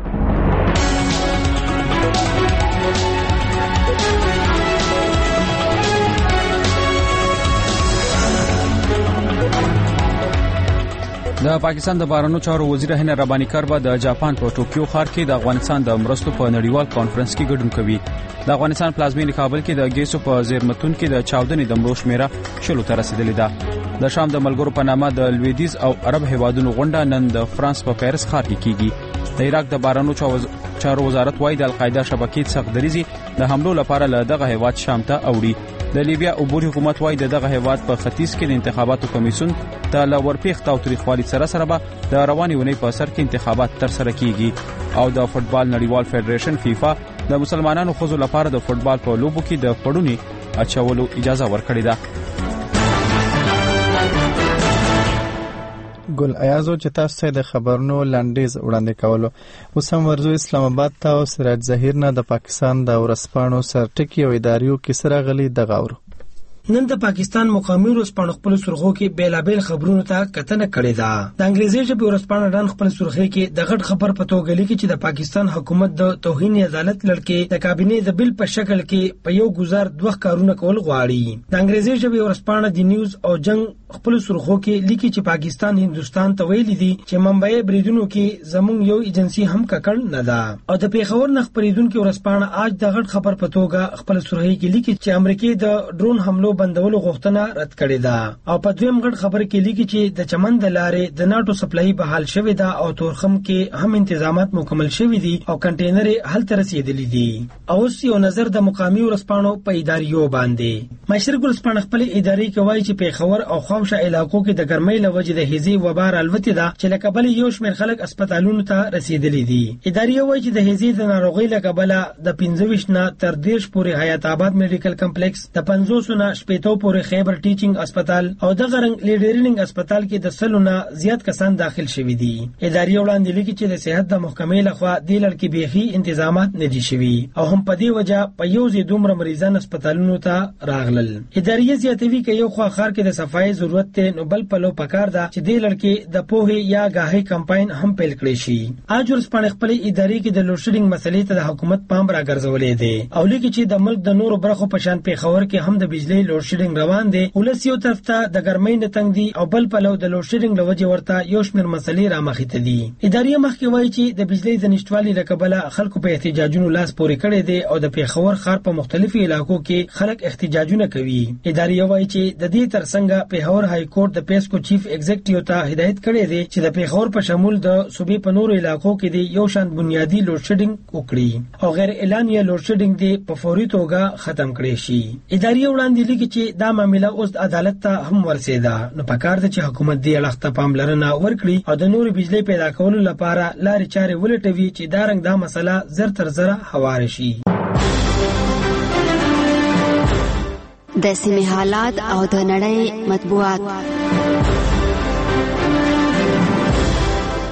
د پاکستان د بهرنیو چارو وزیر هنا رباني کربا د جاپان په ټوکیو ښار کې د افغانستان د مرستو په نړیوال کانفرنس کې ګډون کوي. د افغانستان پلازمینې کابل کې د ګیسو په زیرمتون کې د چاودنې د مړو شمیره 10 ته رسیدلې ده. د شام د ملګرو په نامه د لویدیز او عرب هیوادونو غونډه نن د فرانس په پیرس ښار کې کیږي. د عراق د بهرنیو چارو وزارت وايي د القاعده شبکې څخه دریزي د حملو لپاره له دغه هیواد شام ته اوړي. د لیبیا عبوري حکومت وايي دغه هیواد په ختیځ کې د انتخاباتو کمیسیون ته له ورپېښت او تاریخوالي سره به د رواني ونې په سر کې انتخابات تر سره کیږي. او د فوتبال نړیوال فدریشن فیفا د مسلمانانو ښځو لپاره د فوتبال په لوبو کې د پړونی اچولو اجازه ورکړې ده. ګل ایازو چې تاسو د خبرونو لنډیز وړاندې کولو. اوس هم ورزو اسلام آباد ته او سراج ظهیر نه د پاکستان د ورځپاڼو سرټکی او اداریو کې سره غلي د غاورو. نن د پاکستان مقامی ورځپاڼو خپل سرخو کې بیلابل خبرونو ته کتنه کړې ده. د انګریزي ژبې ورځپاڼه ډان خپل سرخي کې د غټ خبر په توګه لیکي چې د پاکستان حکومت د توهین عدالت لړکې د کابینې د بل په شکل کې په یو گزار دوه کارونه کول غواړي. د انګریزي ژبې ورځپاڼه د نیوز او جنگ خپل سرخو کې لیکي چې پاکستان هندستان ته ویلي دي چې منبعي بریدونو کې زموږ یو ایجنسی هم ککړ نه ده. او د پیښور نه خبرېدونکو ورځپاڼه آج د غټ خبر په توګه خپل سرخي کې لیکي چې امریکا د ډرون حملو بندولو غوښتنه رد کړې ده. او په دویم غټ خبر کې لیکي چې د چمن د لارې د ناتو سپلای بحال شوې ده او تورخم کې هم تنظیمات مکمل شوي دي او کنټینر هل تر رسیدلي دي. او یو نظر د مقامی ورځپاڼو په اداریو باندې. مشرق ورځپاڼه خپل اداري کوي چې پیښور او خوشا علاقو کې د ګرمۍ لوجې د هیزي وبا الوتې ده چې لکبل یو شمېر خلک هسپتالونو ته رسیدلي دي. اداري وایي چې د هیزي د ناروغۍ لکبل د 25 نه تر 10 پورې حیات آباد میډیکل کمپلیکس د 500 نه شپېتو پورې خیبر ټیچینګ هسپتال او د غرنګ لیډرینګ هسپتال کې د سلونه زیات کسان داخل شوي دي. اداري وړاندې لیکي چې د صحت د محکمې لخوا د لړکې بيخي تنظیمات نه دي شوي او هم په دې وجه په یو ځای دومره مریضان هسپتالونو ته راغلل. اداري زیاتوي کې یو خوا خار کې د صفای ضرورت ته نو بل په لو پکار ده چې د لړکې د پوهه یا غاهي کمپاین هم پیل کړی شي. اج ورځپاڼه خپل اداري کې د لوډشیډینګ مسلې ته د حکومت پام راګرځولې دي او لیکي چې د ملک د نورو برخو په شان پیښور کې هم د بجلی لوډشیډینګ روان دي. ولس یو طرف ته د ګرمۍ نه تنګ دي او بل په لو د لوډشیډینګ لوجه ورته یو شمېر مسلې را مخې ته دي. اداري مخکې وایي چې د بجلی د نشټوالي لکبله خلکو په احتجاجونو لاس پورې کړي دي او د پیښور ښار په مختلفو علاقو کې خلک احتجاجونه کوي. اداري وایي چې د دې ترڅنګ پیښور های کورټ د پیسکو چیف ایگزیکټیو ته هدایت کړی دی چې د پیښور په شمول د صوبې په نورو علاقو کې د یو شان بنیادی لوډشیډینګ وکړي او غیر اعلانیه لوډشیډینګ دی په فوري توګه ختم کړي شي. اداري وړاندې لیکي چې دا معاملې اوس عدالت ته هم ورسېده نو پکار ده چې حکومت دې اړخ ته پاملرنه وکړي او د نور بجلی پیدا کولو لپاره لارې چارې ولټوي چې دا رنګ دا مسله زر تر زره هوار شي. د سیمې حالات او د نړۍ مطبوعات.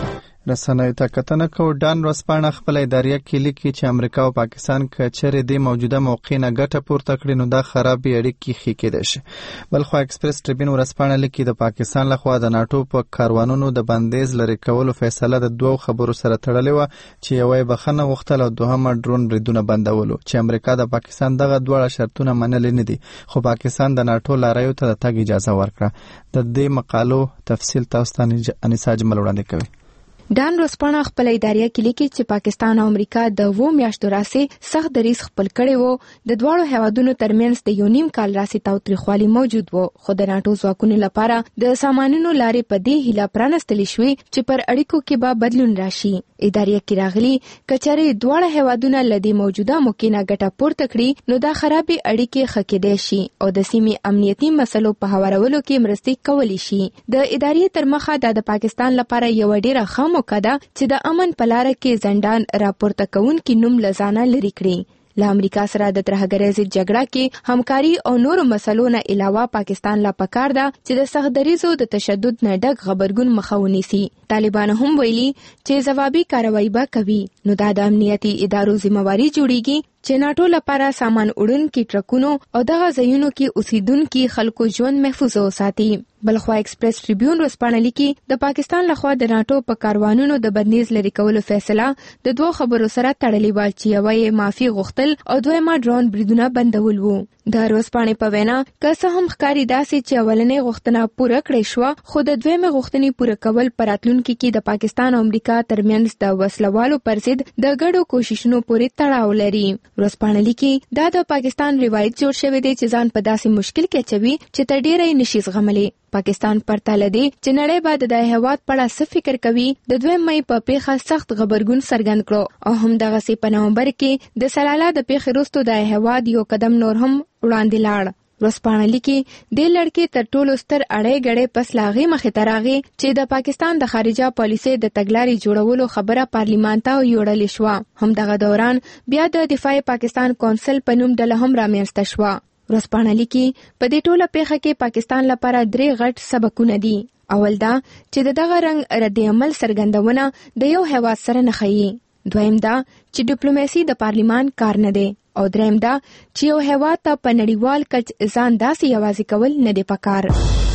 رسنیو ته کتنه کو ډان ورځپاڼه خپل اداریه کې لیکي چې امریکا او پاکستان کچره د موجوده موقع نه ګټه پورته کړي نو دا خرابې اړیکې ښې کېدای شي. بلخو ایکسپریس ټریبیون ورځپاڼه لیکي د پاکستان لخوا د ناتو په کاروانونو د بندیز لري کولو فیصله د دوه خبرو سره تړلې و چې یوه بخنه غوښتل او دوهمه ډرون بریدونه بندولو چې امریکا د پاکستان دغه دواړه شرطونه منلې نه دي خو پاکستان د ناتو لاریو ته د تګ اجازه ورکړه. د دې مقالو تفصیل تاسو ته انیسا جمل وړاندې کوي. ډان ورځپاڼه خپل اداریه کې لیکي چې پاکستان او امریکا د 2 میاشتو راسې سخت دریځ خپل کړی وو. د دواړو هیوادونو ترمنځ د 1.5 کال راسې تاوتریخوالي موجود وو خو د ناتو ځواکونو لپاره د سامانونو لارې په دې هیله پرانستلې شوې چې پر اړیکو کې به بدلون راشي. اداریه کې راغلي کچره دواړه هیوادونه لدی موجوده موقع نه ګټه پورته کړي نو دا خرابې اړیکې ښه کېدای شي او د سیمې امنیتي مسلو په هوارولو کې مرستې کولی شي. د ادارې تر مخه د پاکستان لپاره یو ډیره ښه موقع ده چې د امن په لار کې زندان راپورته کوونکي نوم لزانه لري کړي. له امریکا سره د ترهګریز جګړه کې همکاري او نورو مسلو نه علاوه پاکستان لا پکار ده چې د سخت دریزو د تشدد نه ډک غبرګون مخه ونیسي. طالبان هم ویلي چې ځوابي کاروایی به کوي نو دا د امنیتي ادارو ذمہواری جوړیږي چې ناتو لپاره سامان وړونکي ټرکونو او دغه ځایونو کې اوسیدونکي خلکو ژوند محفوظ وساتي. بلخوا ایکسپریس ټریبیون ورځپاڼه لیکي د پاکستان لخوا د ناتو په کاروانونو د بندیز لري کولو فیصله د دوه خبرو سره تړلې و چې یوه یې معافي غوښتل او دویمه ډرون بریدونه بندول وو. د ورځپاڼې په وینا که څه هم ښکاري داسې چې اولنۍ غوښتنه پوره کړې شوه خو د دویمې غوښتنې پوره کول په راتلونکي کې د پاکستان او امریکا ترمنځ د وسلوالو پر ضد د ګډو کوششونو پورې تړاو لري. ورځپاڼه لیکي دا د پاکستان روایت جوړ شوی دی چې ځان په داسې مشکل کې اچوي چې تر ډیره یې نشي زغملی. پاکستان پرتله دی چې نړۍ به د هیواد په اړه څه فکر کوي. د 2 مې په پیښه سخت غبرګون څرګند کړو او هم دغه سي په نومبر کې د سلاله د پیښې وروسته د هیواد یو قدم نور هم وړاندې لاړ. ورځپاڼه لیکي د لړکې تر ټولو ستر اړې غړې پس لاغي مخې ته راغی چې د پاکستان د خارجه پالیسي د تګلارې جوړولو خبره پارلیمان ته وړاندې شو. هم دغه دوران بیا د دفاع پاکستان کونسل په نوم ډله هم رامنځته شو. ورځپاڼه لیکي په دې ټوله پیښه کې پاکستان لپاره 3 غټ سبقونه دي. اول دا چې دغه رنګ رد عمل څرګندونه د یو هیواد سره نه ښيي. دویم دا چې ډیپلوماسي د پارلیمان کار نه دی او دریم دا چې یو هیواد ته په نړیوال کچ ځان داسې یوازې کول نه دی پکار.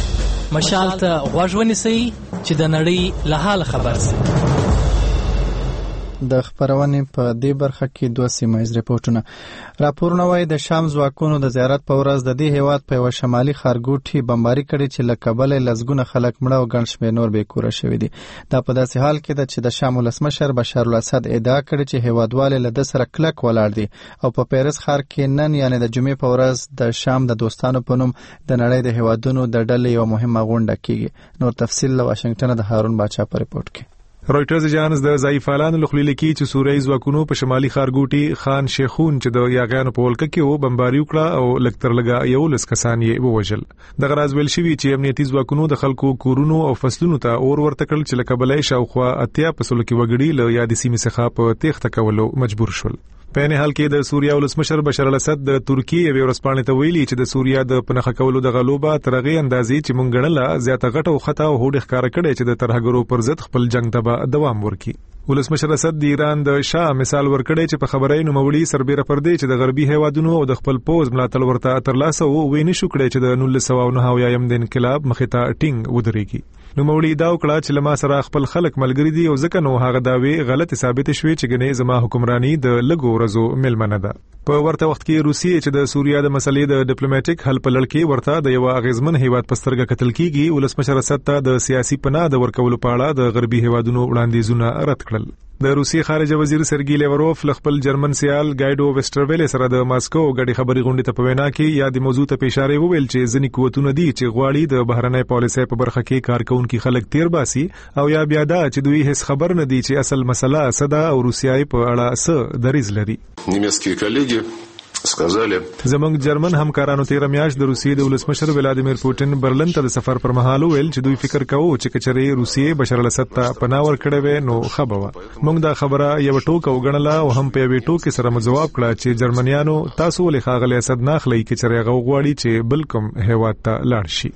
مشال ته غوږ ونیسئ چې د نړۍ له حال خبر شئ. د خبرونې په دې برخه کې 2 سیمایز ریپورتونه راپورونه وايي د شام ځواکونو د زیارت په ورځ د دې هیواد په یو شمالي ښارګوټي بمباري کړې چې له کابل لزګونه خلک مړه او ګڼ شمېر نور بې کوره شوي دي. دا په داسې حال کې ده چې د شام ولسمشر بشار الاسد ادعا کړې چې هیوادوال له د سره کلک ولاړ دي او په پیرس ښار کې نن یعنی د جمعې په ورځ د شام د دوستانو په نوم د نړۍ د هیوادونو د ډلې یو مهمه غونډه کیږي. نور تفصیل له واشنگټن د هارون باچا په ریپورت کې. رويټرز اجانس د ضعیفانو لخوا لیکي چې سوریه ځواکونو په شمالي ښارګوټي خان شیخون چې د یاغیانو په ولکه کې و بمباري وکړه او لکتر لګا یو لس کسان یې ووژل. د غراز ویل شوی چې امنیتي ځواکونو د خلکو کورونو او فصلونو ته اور ورته کړل چې لکبلای شاوخوا 80% کې وګړي له یادې سیمې څخه په تېښته کولو مجبور شول. په نه حال کې د سوریه ولسمشر بشار الاسد د ترکیه یو ورځپاڼې ته ویلي چې د سوریه د پنځه کولو د غلوبه ترغه اندازې چې مونږ غنله زیاته غټه او خطا او هوډ ښکارا کړي چې د ترهګرو پر ضد خپل جنگ ته دوام ورکړي. ولسمشر اسد د ایران د شاه مثال ورکړي چې په خبرې نو مولي سربېره پر دې چې د غربي هیوادونو او د خپل پوز ملاتړ ورته ترلاسه وو ویني شو کړي چې د 1990 د انقلاب مخې ته ټینګ ودرېږي. نو مولي دا وکړه چې لما سره خپل خلک ملګری دي او ځکه نو هغه داوی غلط ثابت شوې چې ګنې زما حکمرانی د لګو ورځو ملمنه ده. په ورته وخت کې روسیې چې د سوریه د مسلې د ډیپلوماټیک حل په لړ کې ورته د یو اغیزمن هیواد په سترګه کتل کیږي. ولسمشر اسد ته د سیاسي پناه د ورکولو په اړه د غربي هیوادونو وړاندیزونه رد کړل. د روسیې خارجه وزیر سرګی لیوروف خپل جرمن سیال ګایډو ویسټرویل سره د ماسکو غړي خبري غونډې ته په وینا کې یا د موضوع ته اشاره وویل چې ځینې قوتونه دي چې غواړي د بهرنۍ پالیسۍ په برخه کې کارکونکو خلک تیر باسي او یا بیا دا چې دوی هیڅ خبر نه دي چې اصل مسله صدا او روسیای په اړه څه دریځ لري. نیمسکي کلیګي زمونږ جرمن همکارانو تیر میاشت د روسیې د ولسمشر ولادیمیر پوتین برلن ته د سفر پر مهال ویل چې دوی فکر کوي چې کچري روسیې بشار الاسد ته پناه ورکړي وي نو خبره موږ دا خبره یو ټوک وګڼله او هم په یو ټوک سره جواب کړ چې جرمنیانو تاسو ولې خاغلی اسد نه خلای کچري غوغواړي چې بلکم هیواد ته لاړ شي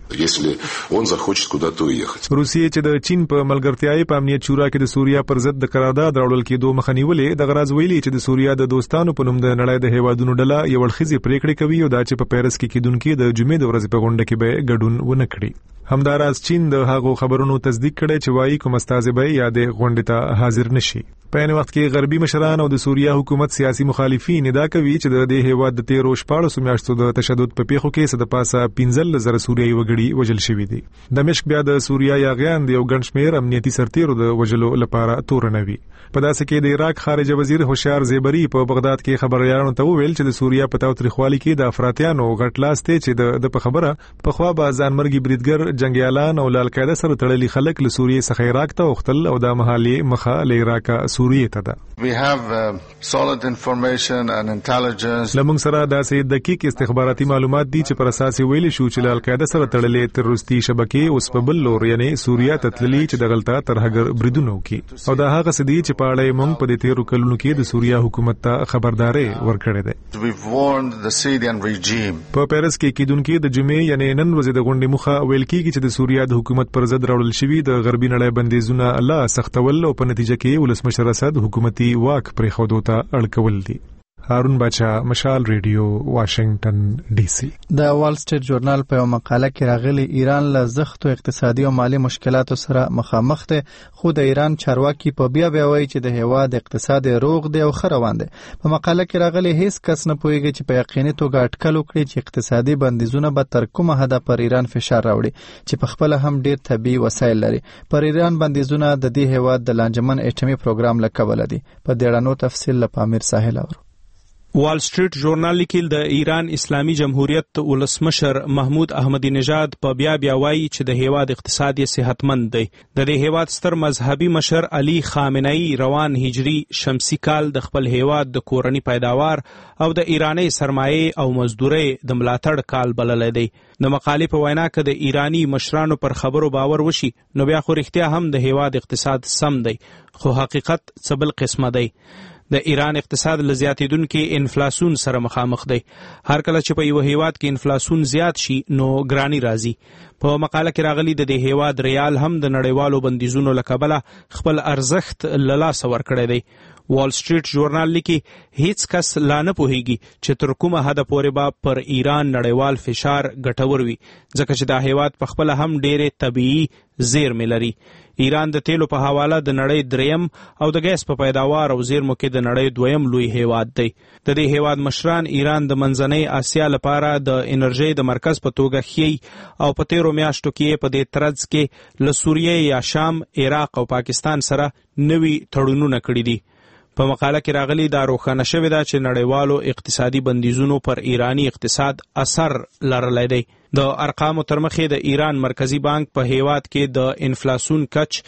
روسیې چې د چین په ملګرتیاي په امنیت شورا کې د سوریا پر ضد د قرارداد راوړل کېدو مخنیولې د غراض ویلي چې د سوریا د دوستانو په نوم د نړۍ د هیوادونو ډله یو ورخیزي پریکړې کوي او دا چې په پیرس کې کېدونکو د جمعې د ورځې په غونډه کې به ګډون ونه کړي همداراز چین د هغو خبرونو تصدیق کړي چې وايي کوم استازي به یا د غونډې ته حاضر نشي په ان وخت کې غربي مشران او د سوریا حکومت سیاسي مخالفین دا کوي چې د دې هیواد د 13 شپږ میاشتو د تشدد په پیښو کې صد پاسه 15,000 سوریایي وګړي وژل شوي دي دمشق بیا د سوریا یاغیان د یو ګڼشمیر امنیتي سرتیرو د وژلو لپاره تورنوي په داسې کې د عراق خارجه وزیر هوشیار زیبری په بغداد کې خبريالانو ته وویل چې د سوریا په تاوتریخوالي کې د افراطیانو غټ لاس ته چې د په خبره په خوا به ځانمرګي بریدګر جنگیالان او القاعده سره تړلي خلک له سوریې څخه عراق ته وختل او د محلي مخه له عراق سوریې ته ده We have solid information and intelligence. لمونږ سره داسې دقیق استخباراتي معلومات دي چې پر اساس ویل شو چې القاعده سره تړلې تروریستي شبکې اوس په بل لور یعنی سوریا ته تللي چې د غلطه ترهګر بریدونو کې او دا هغه سدي چې په اړه موږ په دې تیرو کلونو کې د سوریا حکومت ته خبرداري ورکړې ده We've warned the Syrian regime. په پیرس کې کېدونکو د جمعې یعنی نن ورځې د غونډې مخه ویل کېږي چې د سوریا د حکومت پر ضد راوړل شوی د غربي نړۍ بندیزونه الله سختول او په نتیجه کې ولسمشر اسد حکومتي واک پر خودو ته اړکول دي هارون بچا مشال ریډیو واشنگټن ډي سي د وال سټریټ ژورنال په مقاله کې راغلي ایران له زختو اقتصادي او مالی مشکلاتو سره مخامخ ده خو د ایران چارواکي په بیا وایي چې د هیواد اقتصاد روغ دی او خروان دی په مقاله کې راغلي هیڅ کس نه پوهیږي چې په یقیني توګه اټکل وکړي چې اقتصادي بندیزونه به تر کومه حد پر ایران فشار راوړي چې په خپل هم ډیر طبي وسایل لري پر ایران بندیزونه د دې هیواد د لانجمن اټومي پروګرام لکوله دي په دې اړه تفصیل له پامیر ساحل اورو وال سټریټ ژورنال لیکل د ایران اسلامي جمهوریت ولسمشر محمود احمدی نژاد په بیا وایي چې د هیواد اقتصادي صحتمند دی د دې هیواد ستر مذهبي مشر علي خامنه‌ای روان هجری شمسي کال د خپل هیواد د کورنی پیداوار او د ایرانی سرمایه او مزدوري د ملاتړ کال بلل دی د مقالې په وینا کې د ایرانی مشرانو پر خبرو باور وشي نو بیا خو رښتیا هم د هیواد اقتصاد سم دی خو حقیقت څه بل قسمه دی د ایران اقتصاد لزیاتیدونکو انفلاسیون سره مخامخ دی هر کله چې په یو هیواد کې انفلاسیون زیات شي نو ګرانی راځي په مقاله کې راغلي د دې هیواد ریال هم د نړیوالو بندیزونو لکبله خپل ارزښت للاس ورکړی دی وال سټریټ ژورنال لیکي هیڅ کس لا نه پوهیږي چې تر کومه حد پورې به پر ایران نړیوال فشار ګټور وي ځکه چې دا هیواد په خپل هم ډېرې طبيعي زیرمې لري ایران د تیلو په حواله د نړۍ دریم او د ګیس په پیداوار او زیرمو کې د نړۍ دویم لوی هیواد دی د دې هیواد مشران ایران د منځنۍ اسیا لپاره د انرژي د مرکز په توګه ښیي او په تیرو میاشتو کې په دې ترڅ کې له سوریې یا شام عراق او پاکستان سره نوي تړونونه کړي دي په مقاله کې راغلي دا روښانه شوې ده چې نړیوالو اقتصادي بندیزونو پر ایرانی اقتصاد اثر لرلی دی د ارقامو تر مخې د ایران مرکزی بانک په هیواد کې د انفلاسیون کچ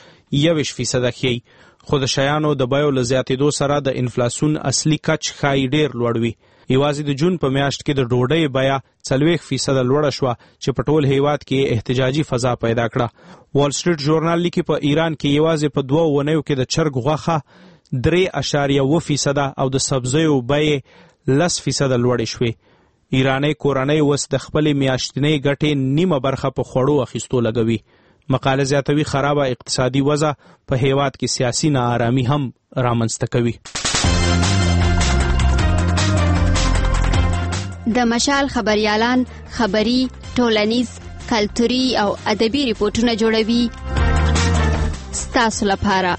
21% ښیي خو د شیانو د بیو له زیاتېدو سره د انفلاسیون اصلي کچ ښایي ډېر لوړ وي یوازې د جون په میاشت کې د ډوډۍ بیه 40% لوړه شوه چې په ټول هیواد کې احتجاجي فضا پیدا کړه وال سټریټ ژورنال لیکي په ایران کې یوازې په 2 ونیو کې د چرګ غوښه 3.1% او د سبزیو بیې 10% لوړې شوې ایرانی کورنۍ اوس د خپل میاشتنۍ ګټې نیمه برخه په خوړو اخیستو لګوي مقاله زیاتوي خرابه اقتصادي وضع په هیواد کې سیاسي ناآرامي هم رامنځته کوي د مشال خبريالان خبري ټولنیز کلتوري او ادبي ریپورتونه جوړوي ستاسو لپاره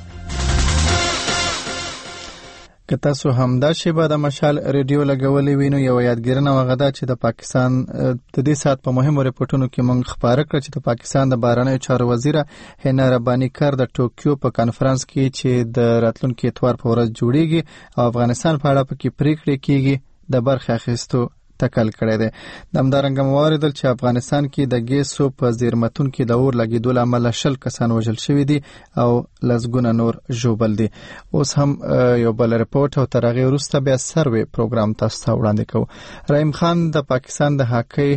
که تاسو همدا شیبه د مشال ریډیو لګولې وینو یو یادګیرنه وغدا چې د پاکستان د دې سات په مهمو ریپورتونو کې مونږ خبره کړ چې د پاکستان د بهرنیو چارو وزیر هینا ربانی کار د ټوکیو په کانفرنس کې چې د راتلونکي اتوار په ورځ جوړیږي او افغانستان په اړه پکې پریکړې کیږي د برخه اخیستو ټکل کړی دی. د همدارنګه مواردل چې افغانستان کې د ګیسو په زیرمتون کې د اور لګیدو له امله 20 کسان وژل شوي دي او لسګونه نور ژوبل دي. اوس هم یو بل رپورټ او تر هغې وروسته بیا سروې پروګرام تاسو ته وړاندې کوو. رحیم خان د پاکستان د هاکی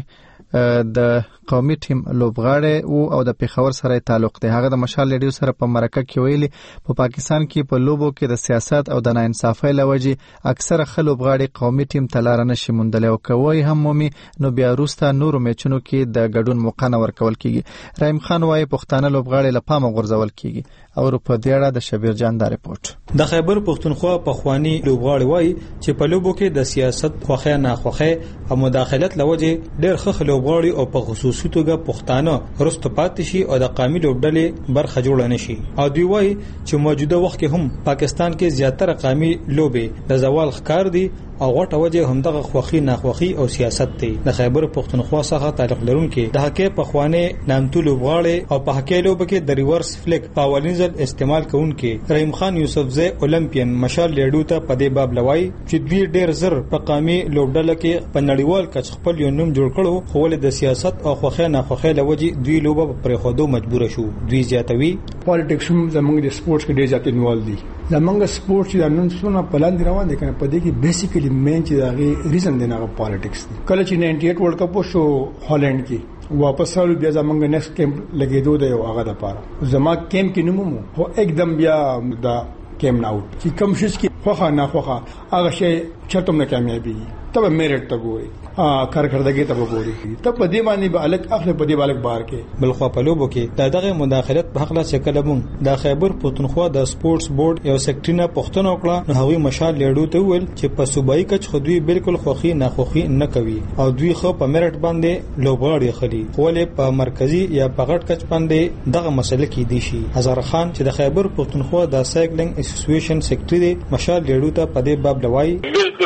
د قومي ټیم لوبغاړی او د پیښور سره تعلق دی. هغه د مشال ریډیو سره په مرکه کې ویلي په پاکستان کې په لوبو کې د سیاست او د ناانصافۍ لوجې اکثره خلوبغاړي قومي ټیم ته لار نشي موندلی او کوي هم مومي نو بیا وروسته نورو میچونو کې د ګډون موقع نه ورکول کیږي. رحیم خان وايي پښتانه لوبغاړي له پامه غورځول کیږي او په دې اړه د شبیر جان دا رپورټ. د خیبر پښتونخوا په خواني لوبغاړي وايي چې په لوبو کې د سیاست خوخه نه خوخه او مداخلت لوجې ډېر ښه لوبغاړي او په خصوصي توګه پښتانه رست پاتې شي او د قومي لوبډلې برخه جوړ نه شي. او دوی وايي چې موجوده وخت کې هم پاکستان کې زیاتره قومي لوبې د زوال ښکار دي او غټه وجه هم دغه خوخي ناخوخي او سیاست دی. د خیبر پښتونخوا څخه تعلق لرونکي د حقې په خوانه نامتو لوبغاړي او په حقې لوب کې د ریورس فلیک په اولین ځل استعمال کوونکي رحیم خان یوسفزی اولمپیان مشال لیډو ته په دې باب لوي چې دوی ډېر زر په قومي لوبډله کې په نړیوال کچ خپل یو نوم جوړ کړو خو ول د سیاست او خوخه ناخوخه لوجي دوی لوبه پر خودو مجبور شو. دوی زیاتوي پالیټکس هم زموږ د سپورتس کې ډېر زیات انوالو دي. زموږ سپورت چې نن څونه پلان روان دي کنه په دې کې بیسیکلی مین چې دغه ریزن دی نه پالیټکس دي. کله چې 98 ورلد کپ شو هالند کې واپس راو بیا زمونږ نیکسټ کیمپ لګیدو دی او هغه د پاره زما کیمپ کې نمو هو एकदम بیا دا کیمپ نه اوټ چې کوم شي کې خوخه نه خوخه هغه شی چرته نه کامیابی تب میرټ ته ګوري کارکردګي ته وګوري تب په دې باندې به الګ اخر په دې بالک بار کې بلخوا په لوبو کې دغه مداخلت په حق لا شکل مون د خیبر پښتونخوا د سپورتس بورډ یو سیکټرینا پښتنو کړه نو هغوی مشال لیډو ته ویل چې په صوبایي کچ خودوی بالکل خوخي نه خوخي نه کوي او دوی خو په میرټ باندې لوبغاړي خلی خولې په مرکزی یا په غټ کچ باندې دغه مسله کې دي شي. هزار خان چې د خیبر پښتونخوا د سایکلینګ اسوسییشن سیکټری دی مشال لیډو ته په دې باب لوي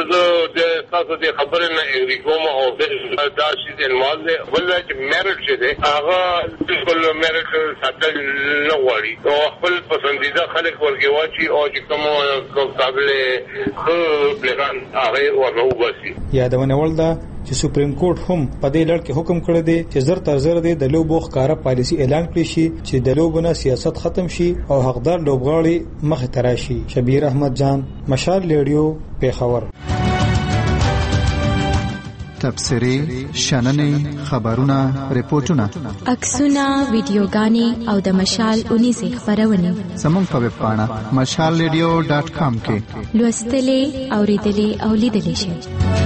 تاسو دې خبرې نه اګری کوم او دا شي د انوال دی ولې چې میرټ شه دی هغه بالکل میرټ ساتل نه غواړي او خپل پسندیده خلک ورګي واچي او چې کوم قابل خو پلان هغه ورنو باسي. یادونه ولدا چې سپریم کورټ هم په دې لړ کې حکم کړی دی چې زر تر زر د لوبو ښکارا پالیسی اعلان کړي شي چې د لوبونو سیاست ختم شي او حقدار لوبغاړي مخ ته راشي. شبیر احمد جان مشال لیډیو پیښور. تبصری، شننې، خبرونه، ریپورتونه، عکسونه، ویډیوګانې او د مشال 19 خبرونه زموږ په ویب پاڼه mashalradio.com کې لوستلې، اوریدلې او لیدلې شئ.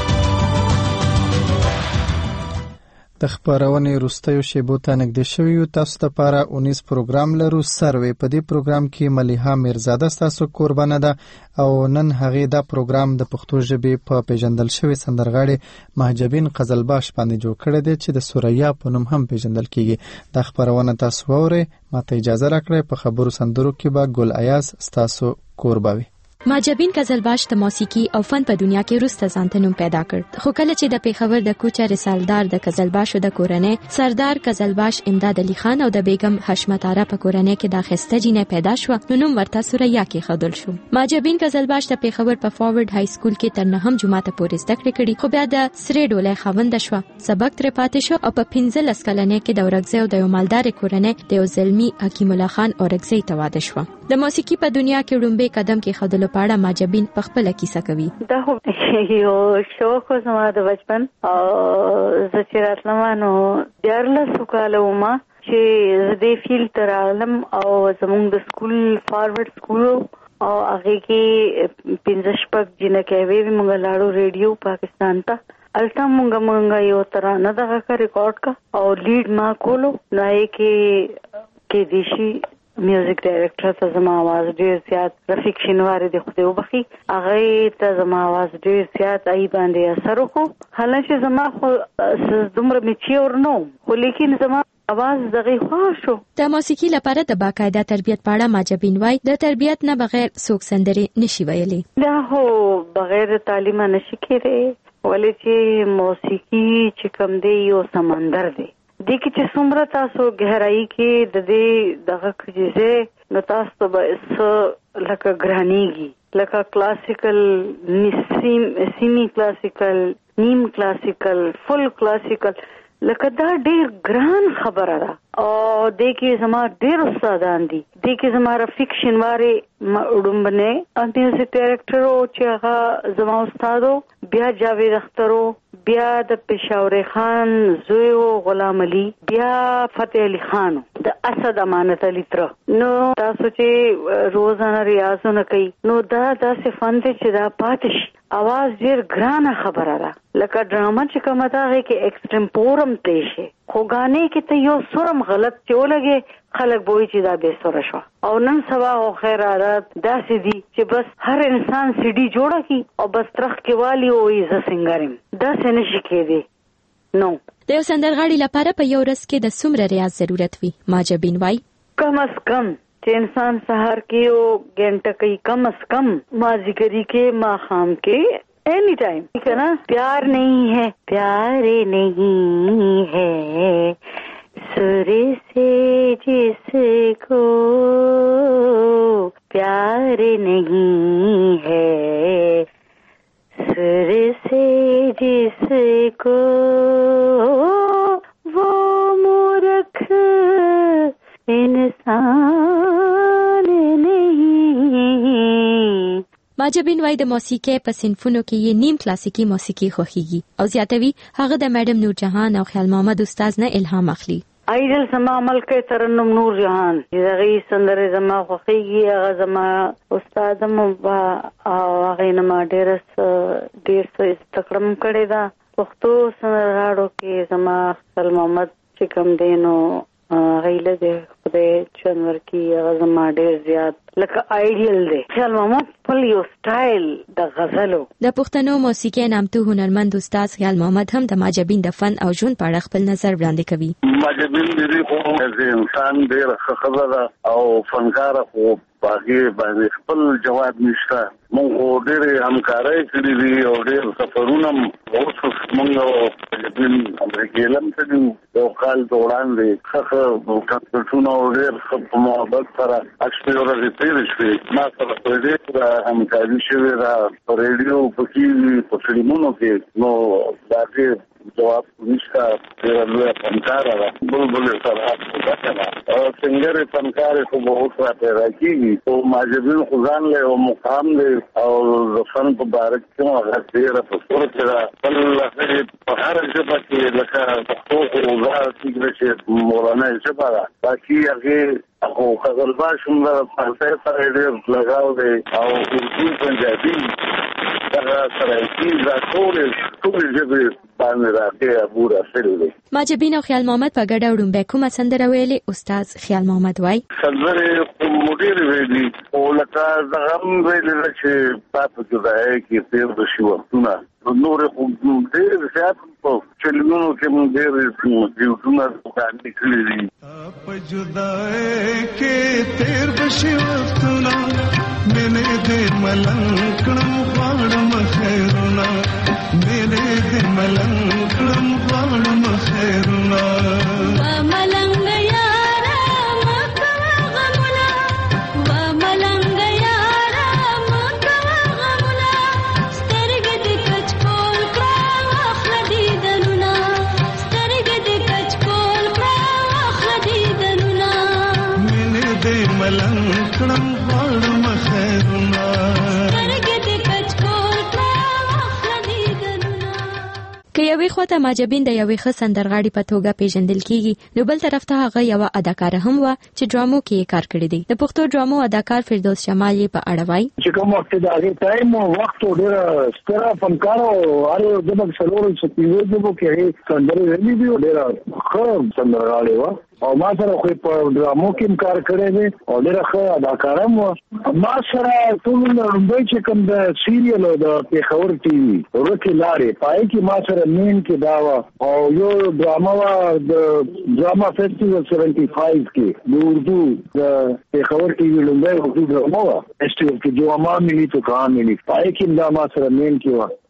د خبرونې وروستیو شیبو ته نږدې شوي یو. تاسو لپاره 19 پروګرام لرو. سروې په دې پروګرام کې ملیحه میرزاده ستاسو قربانه ده او نن هغې دا پروګرام د پښتو ژبې په پیژندل شوي سندرغاړي مهجبین قزلباش باندې جوړ کړی دی چې د سوریا په نوم هم پیژندل کیږي. دا خبرونه تاسو واورئ. ماته اجازه راکړئ په خبرو سندرو کې به ګل ایاز ستاسو قرباوي. مهجبین قزلباش د موسیقي او فن په دنیا کې وروسته ځانته نوم پیدا کړ خو کله چې د پیښور د کوچه رسالدار د قزلباشو د کورنۍ سردار قزلباش امداد علي خان او د بیگم حشمت آرا په کورنۍ کې د خسته جینې پیدا شو نو نوم ورته سوریا کې خدل شو. مهجبین قزلباش د پیښور په فارورډ های سکول کې تر 9 جماعت پورې زده کړې کړې خو بیا د سری ډولۍ خوند شو سبق تر پاتې شو او په 15 کلنۍ کې د ورغزي او د یو مالدار کورنۍ د یو زلمی حکیم الله خان اورغزي ته واده شو. د موسیقي په دنیا کې ډومبه قدم کې خدل پاړه مهجبین په خپل کیسه کوي. دا یو شوق زما د بچپن او زه چې راتلم نو ډېر کاله ومه چې دې فیل تر عالم او زموږ د سکول فارورډ سکول او هغه کې 15 شپږ جنکه وی موږ لاړو ریډیو پاکستان ته الټا موږ یو ترانه دغه کا ریکارډ کا او لیډ ما کولو نو کې دیشي میوزیک ډایرکټر ته زما आवाज ډیر زیات رفیق شینواری د خدای وبخي هغه ته زما आवाज ډیر زیات ای باندې اثر وکړ. حالانکه زما خو دومره میچي ورنو خو لیکن زما आवाज دغه خوښ شو. د موسیقي لپاره د باقاعده تربیت پاړه مهجبین وای د تربیت نه بغیر څوک سندري نشي ویلي. دا هو بغیر تعلیم نشي کېږي ولې چې موسیقي چې کوم دی یو سمندر دی د کی چې څومره تاسو گہرائی کې د دې دغه کیږي نو تاسو به لکه ګرانیږي لکه کلاسیکل سیمی کلاسیکل نیم کلاسیکل فل کلاسیکل لکه دا ډیر ګران خبره ده او د کې زما ډیر استادان دي د کې زما رفیق شینواری وډمبنه میوزیک ډایرکټر او چې هغه زما استادو بیا جاوید اخترو بیا د پېښور خان زوی غلام علي بیا فتح علي خان د اسد امانت علي تر نو تاسو چې روزانه ریاضونه کوي نو دا داسې فن دی چې دا پاتش आवाज ډیر ګرانه خبره ده لکه ډراما چې کومه ده کې ایکسټمپورم تېشه خو غانې کې ته یو سورم غلط چولګي خلک بوي چې دا به سره شو او نن سبا او خیرات داسې دي چې بس هر انسان سیډي جوړه کی او بس ترخ کې والی او ایزه سنگارم داسې نشي کېدی نو د یو سندرغاړي لپاره په یو ورځ کې د څومره ریاض ضرورت وي ماجبین وای کم از کم چې انسان سحر کې او غنټه کوي کم از کم مازیګری کې ماخام کې एनी टाइम ठीक है ना प्यार नहीं है प्यार नहीं है सुर से जिसको प्यार नहीं है सुर से जिसको वो मूर्ख इंसान नहीं ماجبین وای د موسیقي په صنفونو کې یې نیم کلاسیکي موسیقي خوښیږي او زیاتوي هغه د میډم نور جهان او خیال محمد استاد نه الهام اخلي ایدل سما عمل کوي ترنم نور جهان دغه سندره زما خوښیږي هغه زما استاد مو او هغه نه ما ډیر څه استقرام کړی دا پښتو سندرغاړو کې زما خیال محمد چې کوم دینو غیله د خدای چنور کې هغه زما ډیر زیات لکه آیډیل دی خیال محمد خپل یو سټایل د غزلو د پښتنو موسیقي نامتو هنرمند استاد خیال محمد هم د ماجبین د فن او ژوند په اړه خپل نظر وړاندې کوي ماجبین د خو انسان ډیر ښه خبره او فنکار خو باغې باندې خپل جواب نشته مونږ ډېر همکارۍ کړې دي او ډېر سفرونه اوس مونږ ماجبین امریکا لم کړو یو کال وړاندې ښه کانسرټونه او ډېر ښه محبت سره اکسپیر ورته شوې ما سره په دې همکاري شوې ده په ریډیو په کې په فلمونو کې نو دا کې جواب نشته ډېر لوی فنکار ده بلبل سره او څنګه فنکار خو به اوس پیدا کیږي او ماجبین خو ځان له مقام دی او فن په بارک کې هغه ډېر په صورت کې بل په هر ژبه کې لکه پښتو او غاړه چې مولانا ژبه ده باقي هغه او غزلبا شومره په سره ډېر لګاو دی او اردو پنجابي دا سره چې ټول ژبې باندې راځي ابو راسل دی ماجبین او خیال محمد په ګډه وډمبه کومه سندره ویلې استاد خیال محمد وای سندره مدیر ویلي او لکه زغم ویلي چې تاسو جوړای کې تیر د شي وختونه نور ډېر زیات په چلونو کې مونږ ډېر دیوونه باندې کړی دي په جدای کې تیر د شي وختونه مینه دې ملنګ کړم غواړم خیرونه مینه دې ملنګ کړم غواړم خیرونه یوې خواته ماجبین د یوې ښه سندرغاړي په توګه پیژندل کیږي نو بل طرف ته هغه یوه اداکاره هم وه چې ډرامو کې یې کار کړی دی د پښتو ډرامو اداکار فردوس جمال یې په اړه وایي چې کوم وخت د هغې ټایم او وخت ډېره ستره فنکار او هر یو ژبه کې څلورو څپیزو ژبو کې هغې سندرې ویلي دي ډېره ښه سندرغاړې وه او ما سره خو په ډرامو کې کار کړی دی او ډېره ښه اداکاره هم وه ما سره ټول لومړی چې کوم د سیریل او د پېښور ټي وي ورکې لارې په هغې کې ما سره مین کې دا وه او یو ډرامه وه د ډراما فیسټیول 75 کې د اردو د پېښور ټي وي لومړی اردو ډرامه وه فیسټیول کې جو اما ملی تو کہاں ملی په هغې کې دا ما سره مین کې وه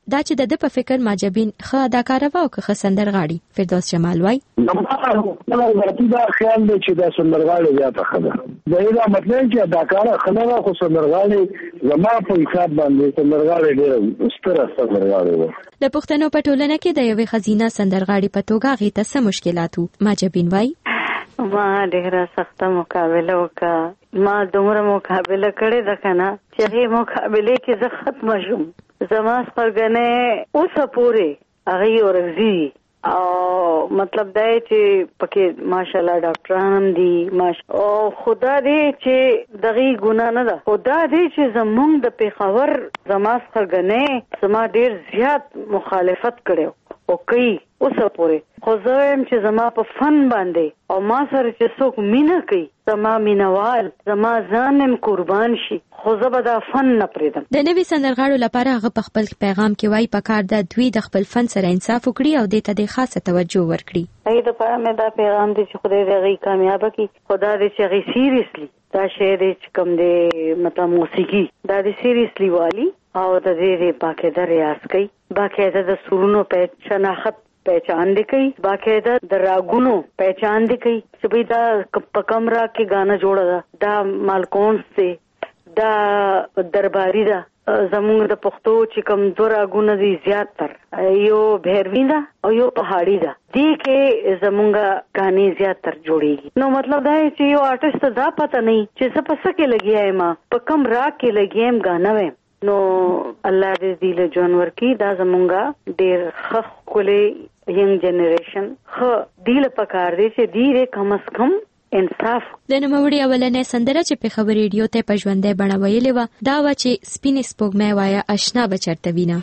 دا چې د په فکر ماجبین ښه اداکاره و او که ښه سندرغاړي. فردوس جمال وایي دا خیال دی چې دا سندرغاړي زیاته ښه ده. دا یې مطلب چې اداکاره ښه نه وه خو سندرغاړي زما په حساب باندې سندرغاړي ډېره ستره سندرغاړي وه. د پښتنو په ټولنه کې د یوې ښځینه سندرغاړي په توګه هغې ته څه مشکلات وو؟ ماجبین وایي ما ډېره سخته مقابله وکړه. ما دومره مقابله کړې ده که نه چې هغې مقابلې کې زه ختمه شوم. زما سپرګنې اوسه پورې هغې ورغځي او مطلب دا چې پکې ماشاءالله ډاکټران هم دي او خدا دې چې دغې ګناه نه ده. خدا دې چې زمونږ د پېښور زما سپرګنې زما ډېر زیات مخالفت کړی او کوي اوسه پورې. خو زه وایم چې زما په فن باندې او ما سره چې څوک مینه کوي زما مینوال زما ځان هم قربان شي خو زه به دا فن نه پرېږدم. د نوي سندرغاړو لپاره هغه په خپل پیغام کې وایي پکار ده دوی د خپل فن سره انصاف وکړي او دې ته د خاصه توجه ورکړي. هغې دپاره مې دا پیغام دی چې خدای دې هغې کامیابه کړي. خدا دې چې هغې سیریسلی دا شی دی چې کوم دی مطلب موسیقي دا دې سیریسلی والي او د دې باقاعده ریاض کوي. باقاعده د سرونو شناخت پہچان دی کوي. باقاعده د راګونو پہچان دی کوي چې بھئی دا په کم راګ کې گانا جوړه ده دا مالکونس دی دا درباری ده. زمونږ د پښتو چې کوم دوه راګونه دي زیات تر یو بهروي ده او یو پهاړي ده. دې کې زمونږ غانې زیات تر جوړیږي. نو مطلب دا دی چې یو آرټسټ ته دا پته نه چې زه په څه کې لګیا یم په کم راګ کې لګیا یم غانا ویم. نو الله دې دې له ژوند ورکړي. دا زمونږ ډېر ښه ښکلی ینګ جنریشن ښه دې له پکار دی چې دې دې کم از کم انصاف. د نوموړي اولنۍ سندره چې پېښور ریډیو ته په ژوندۍ بڼه ویلې وه دا وه چې سپینې سپوږمۍ وایه اشنا به چېرته وینه.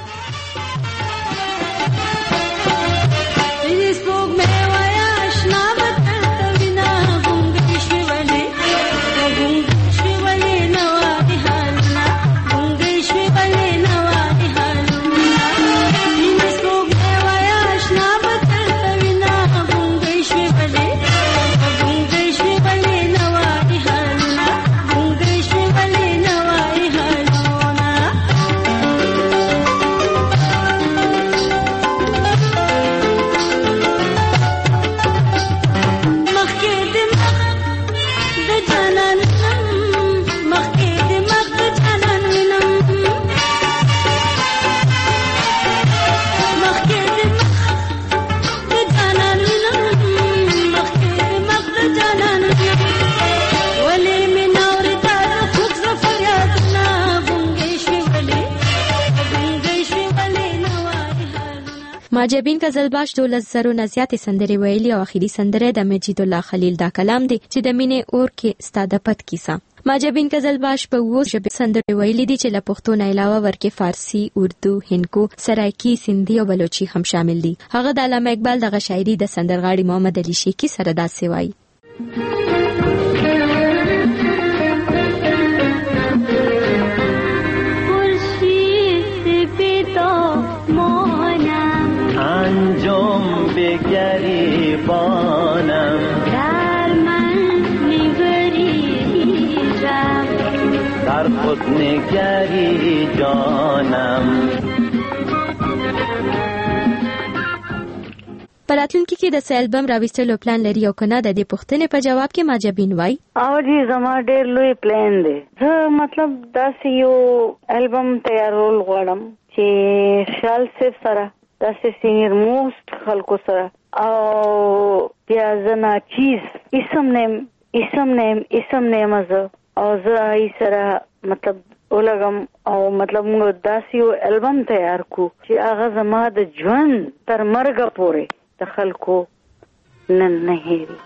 ماجبین غزلباش 12,000 نه زیاتې سندرې ویلي او اخیری سندره د مجید الله خلیل دا کلام دی چې د مینې اور کې ستا د پت کیسه. ماجبین غزلباش په 9 ژبې سندرې ویلي دي چې له پښتو نه علاوه ورکې فارسی، اردو، هندکو، سرایکی، سندھی او بلوچي هم شامل دي. هغه د علامه اقبال دغه شاعري د سندرغاړي محمد علي شیخی سره داسې وایي انجام بگریبانم در من نگریزم در خود نگری جانم. پراتلونکي کې د البم راوستلو پلان لري او کنه د دې پوښتنې په جواب کې ماجبین وای او جی زما ډېر لوی پلان دی. زه مطلب داسې یو البم تیارول غواړم چې خیال صرف سره داسې سینیر موست خلکو سره او بیا زنا چیز اسم نیم زه او زه ای سره مطلب ولګم او مطلب موږ داسې یو البم تیار کو چې هغه زما د ژوند تر مرګه پورې د خلکو نن نه هېري.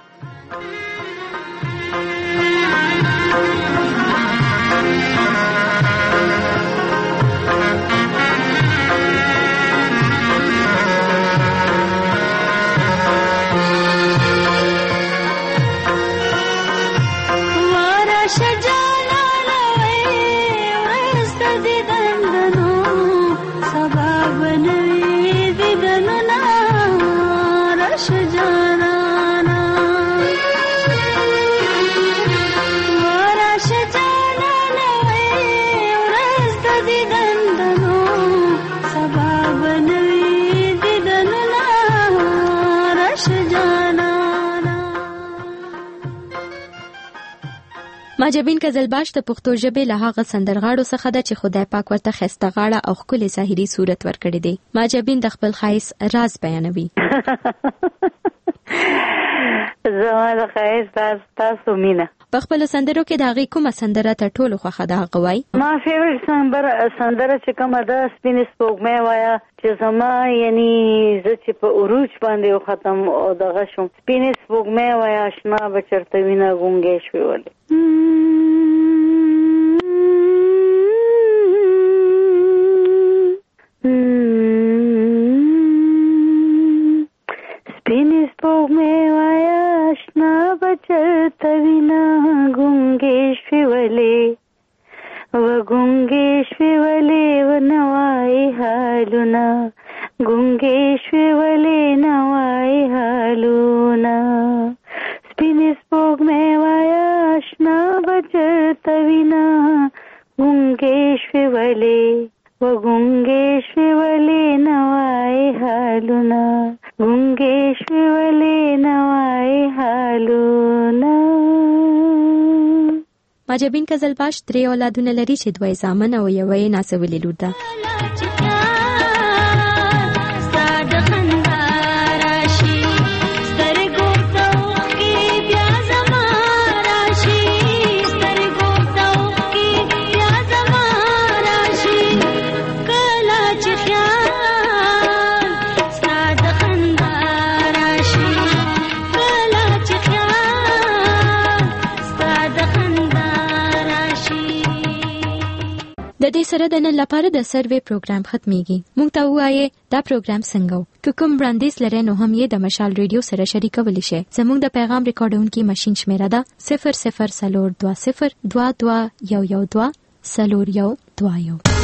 ماجبین قزلباش د پښتو ژبې له هغه سندرغاړو څخه ده چې خدای پاک ورته ښایسته غاړه او ښکلی ظاهري صورت ورکړی دی. ماجبین د خپل ښایست راز بیانوي. زما د ښایست راز تاسو مینه. په خپلو سندرو کې د هغې کومه سندره تر ټولو خوښه ده هغه وایي؟ ما فیورټ سندره چې کومه ده سپینې سپوږمۍ وایه چې زما یعنی زه چې په عروج باندې ختم او دغه شم سپینې سپوږمۍ وایه اشنا به چېرته وینه ګونګې شوې ولې سپینې سپوږمۍ وایه اشنا به چېرته وینه ګونګې شوې ولې وګونګې شوې ولې ونه وایي حالونه ګونګې شوې ولې نه وایي حالونه سپینې سپوږمۍ وایه اشنا به چېرته وینه ګونګې شوې ولې وګونګې شوې ولې نه وایي حالونه ګونګې شوې ولې نه وایي حالونه. ماجبین قزلباش 3 اولادونه لري چې 2 زامن او یوه یې نازولې لور ده. د دې سره د نن لپاره د سروې پروګرام ختميږي. مونږ ته وایي دا پروګرام څنګه و؟ که کوم وړاندیز لرئ نو هم یې د مشال ریډیو سره شریکولی شئ. زموږ د پیغام ریکارډونکي ماشین شمیره ده 0042022112 4120.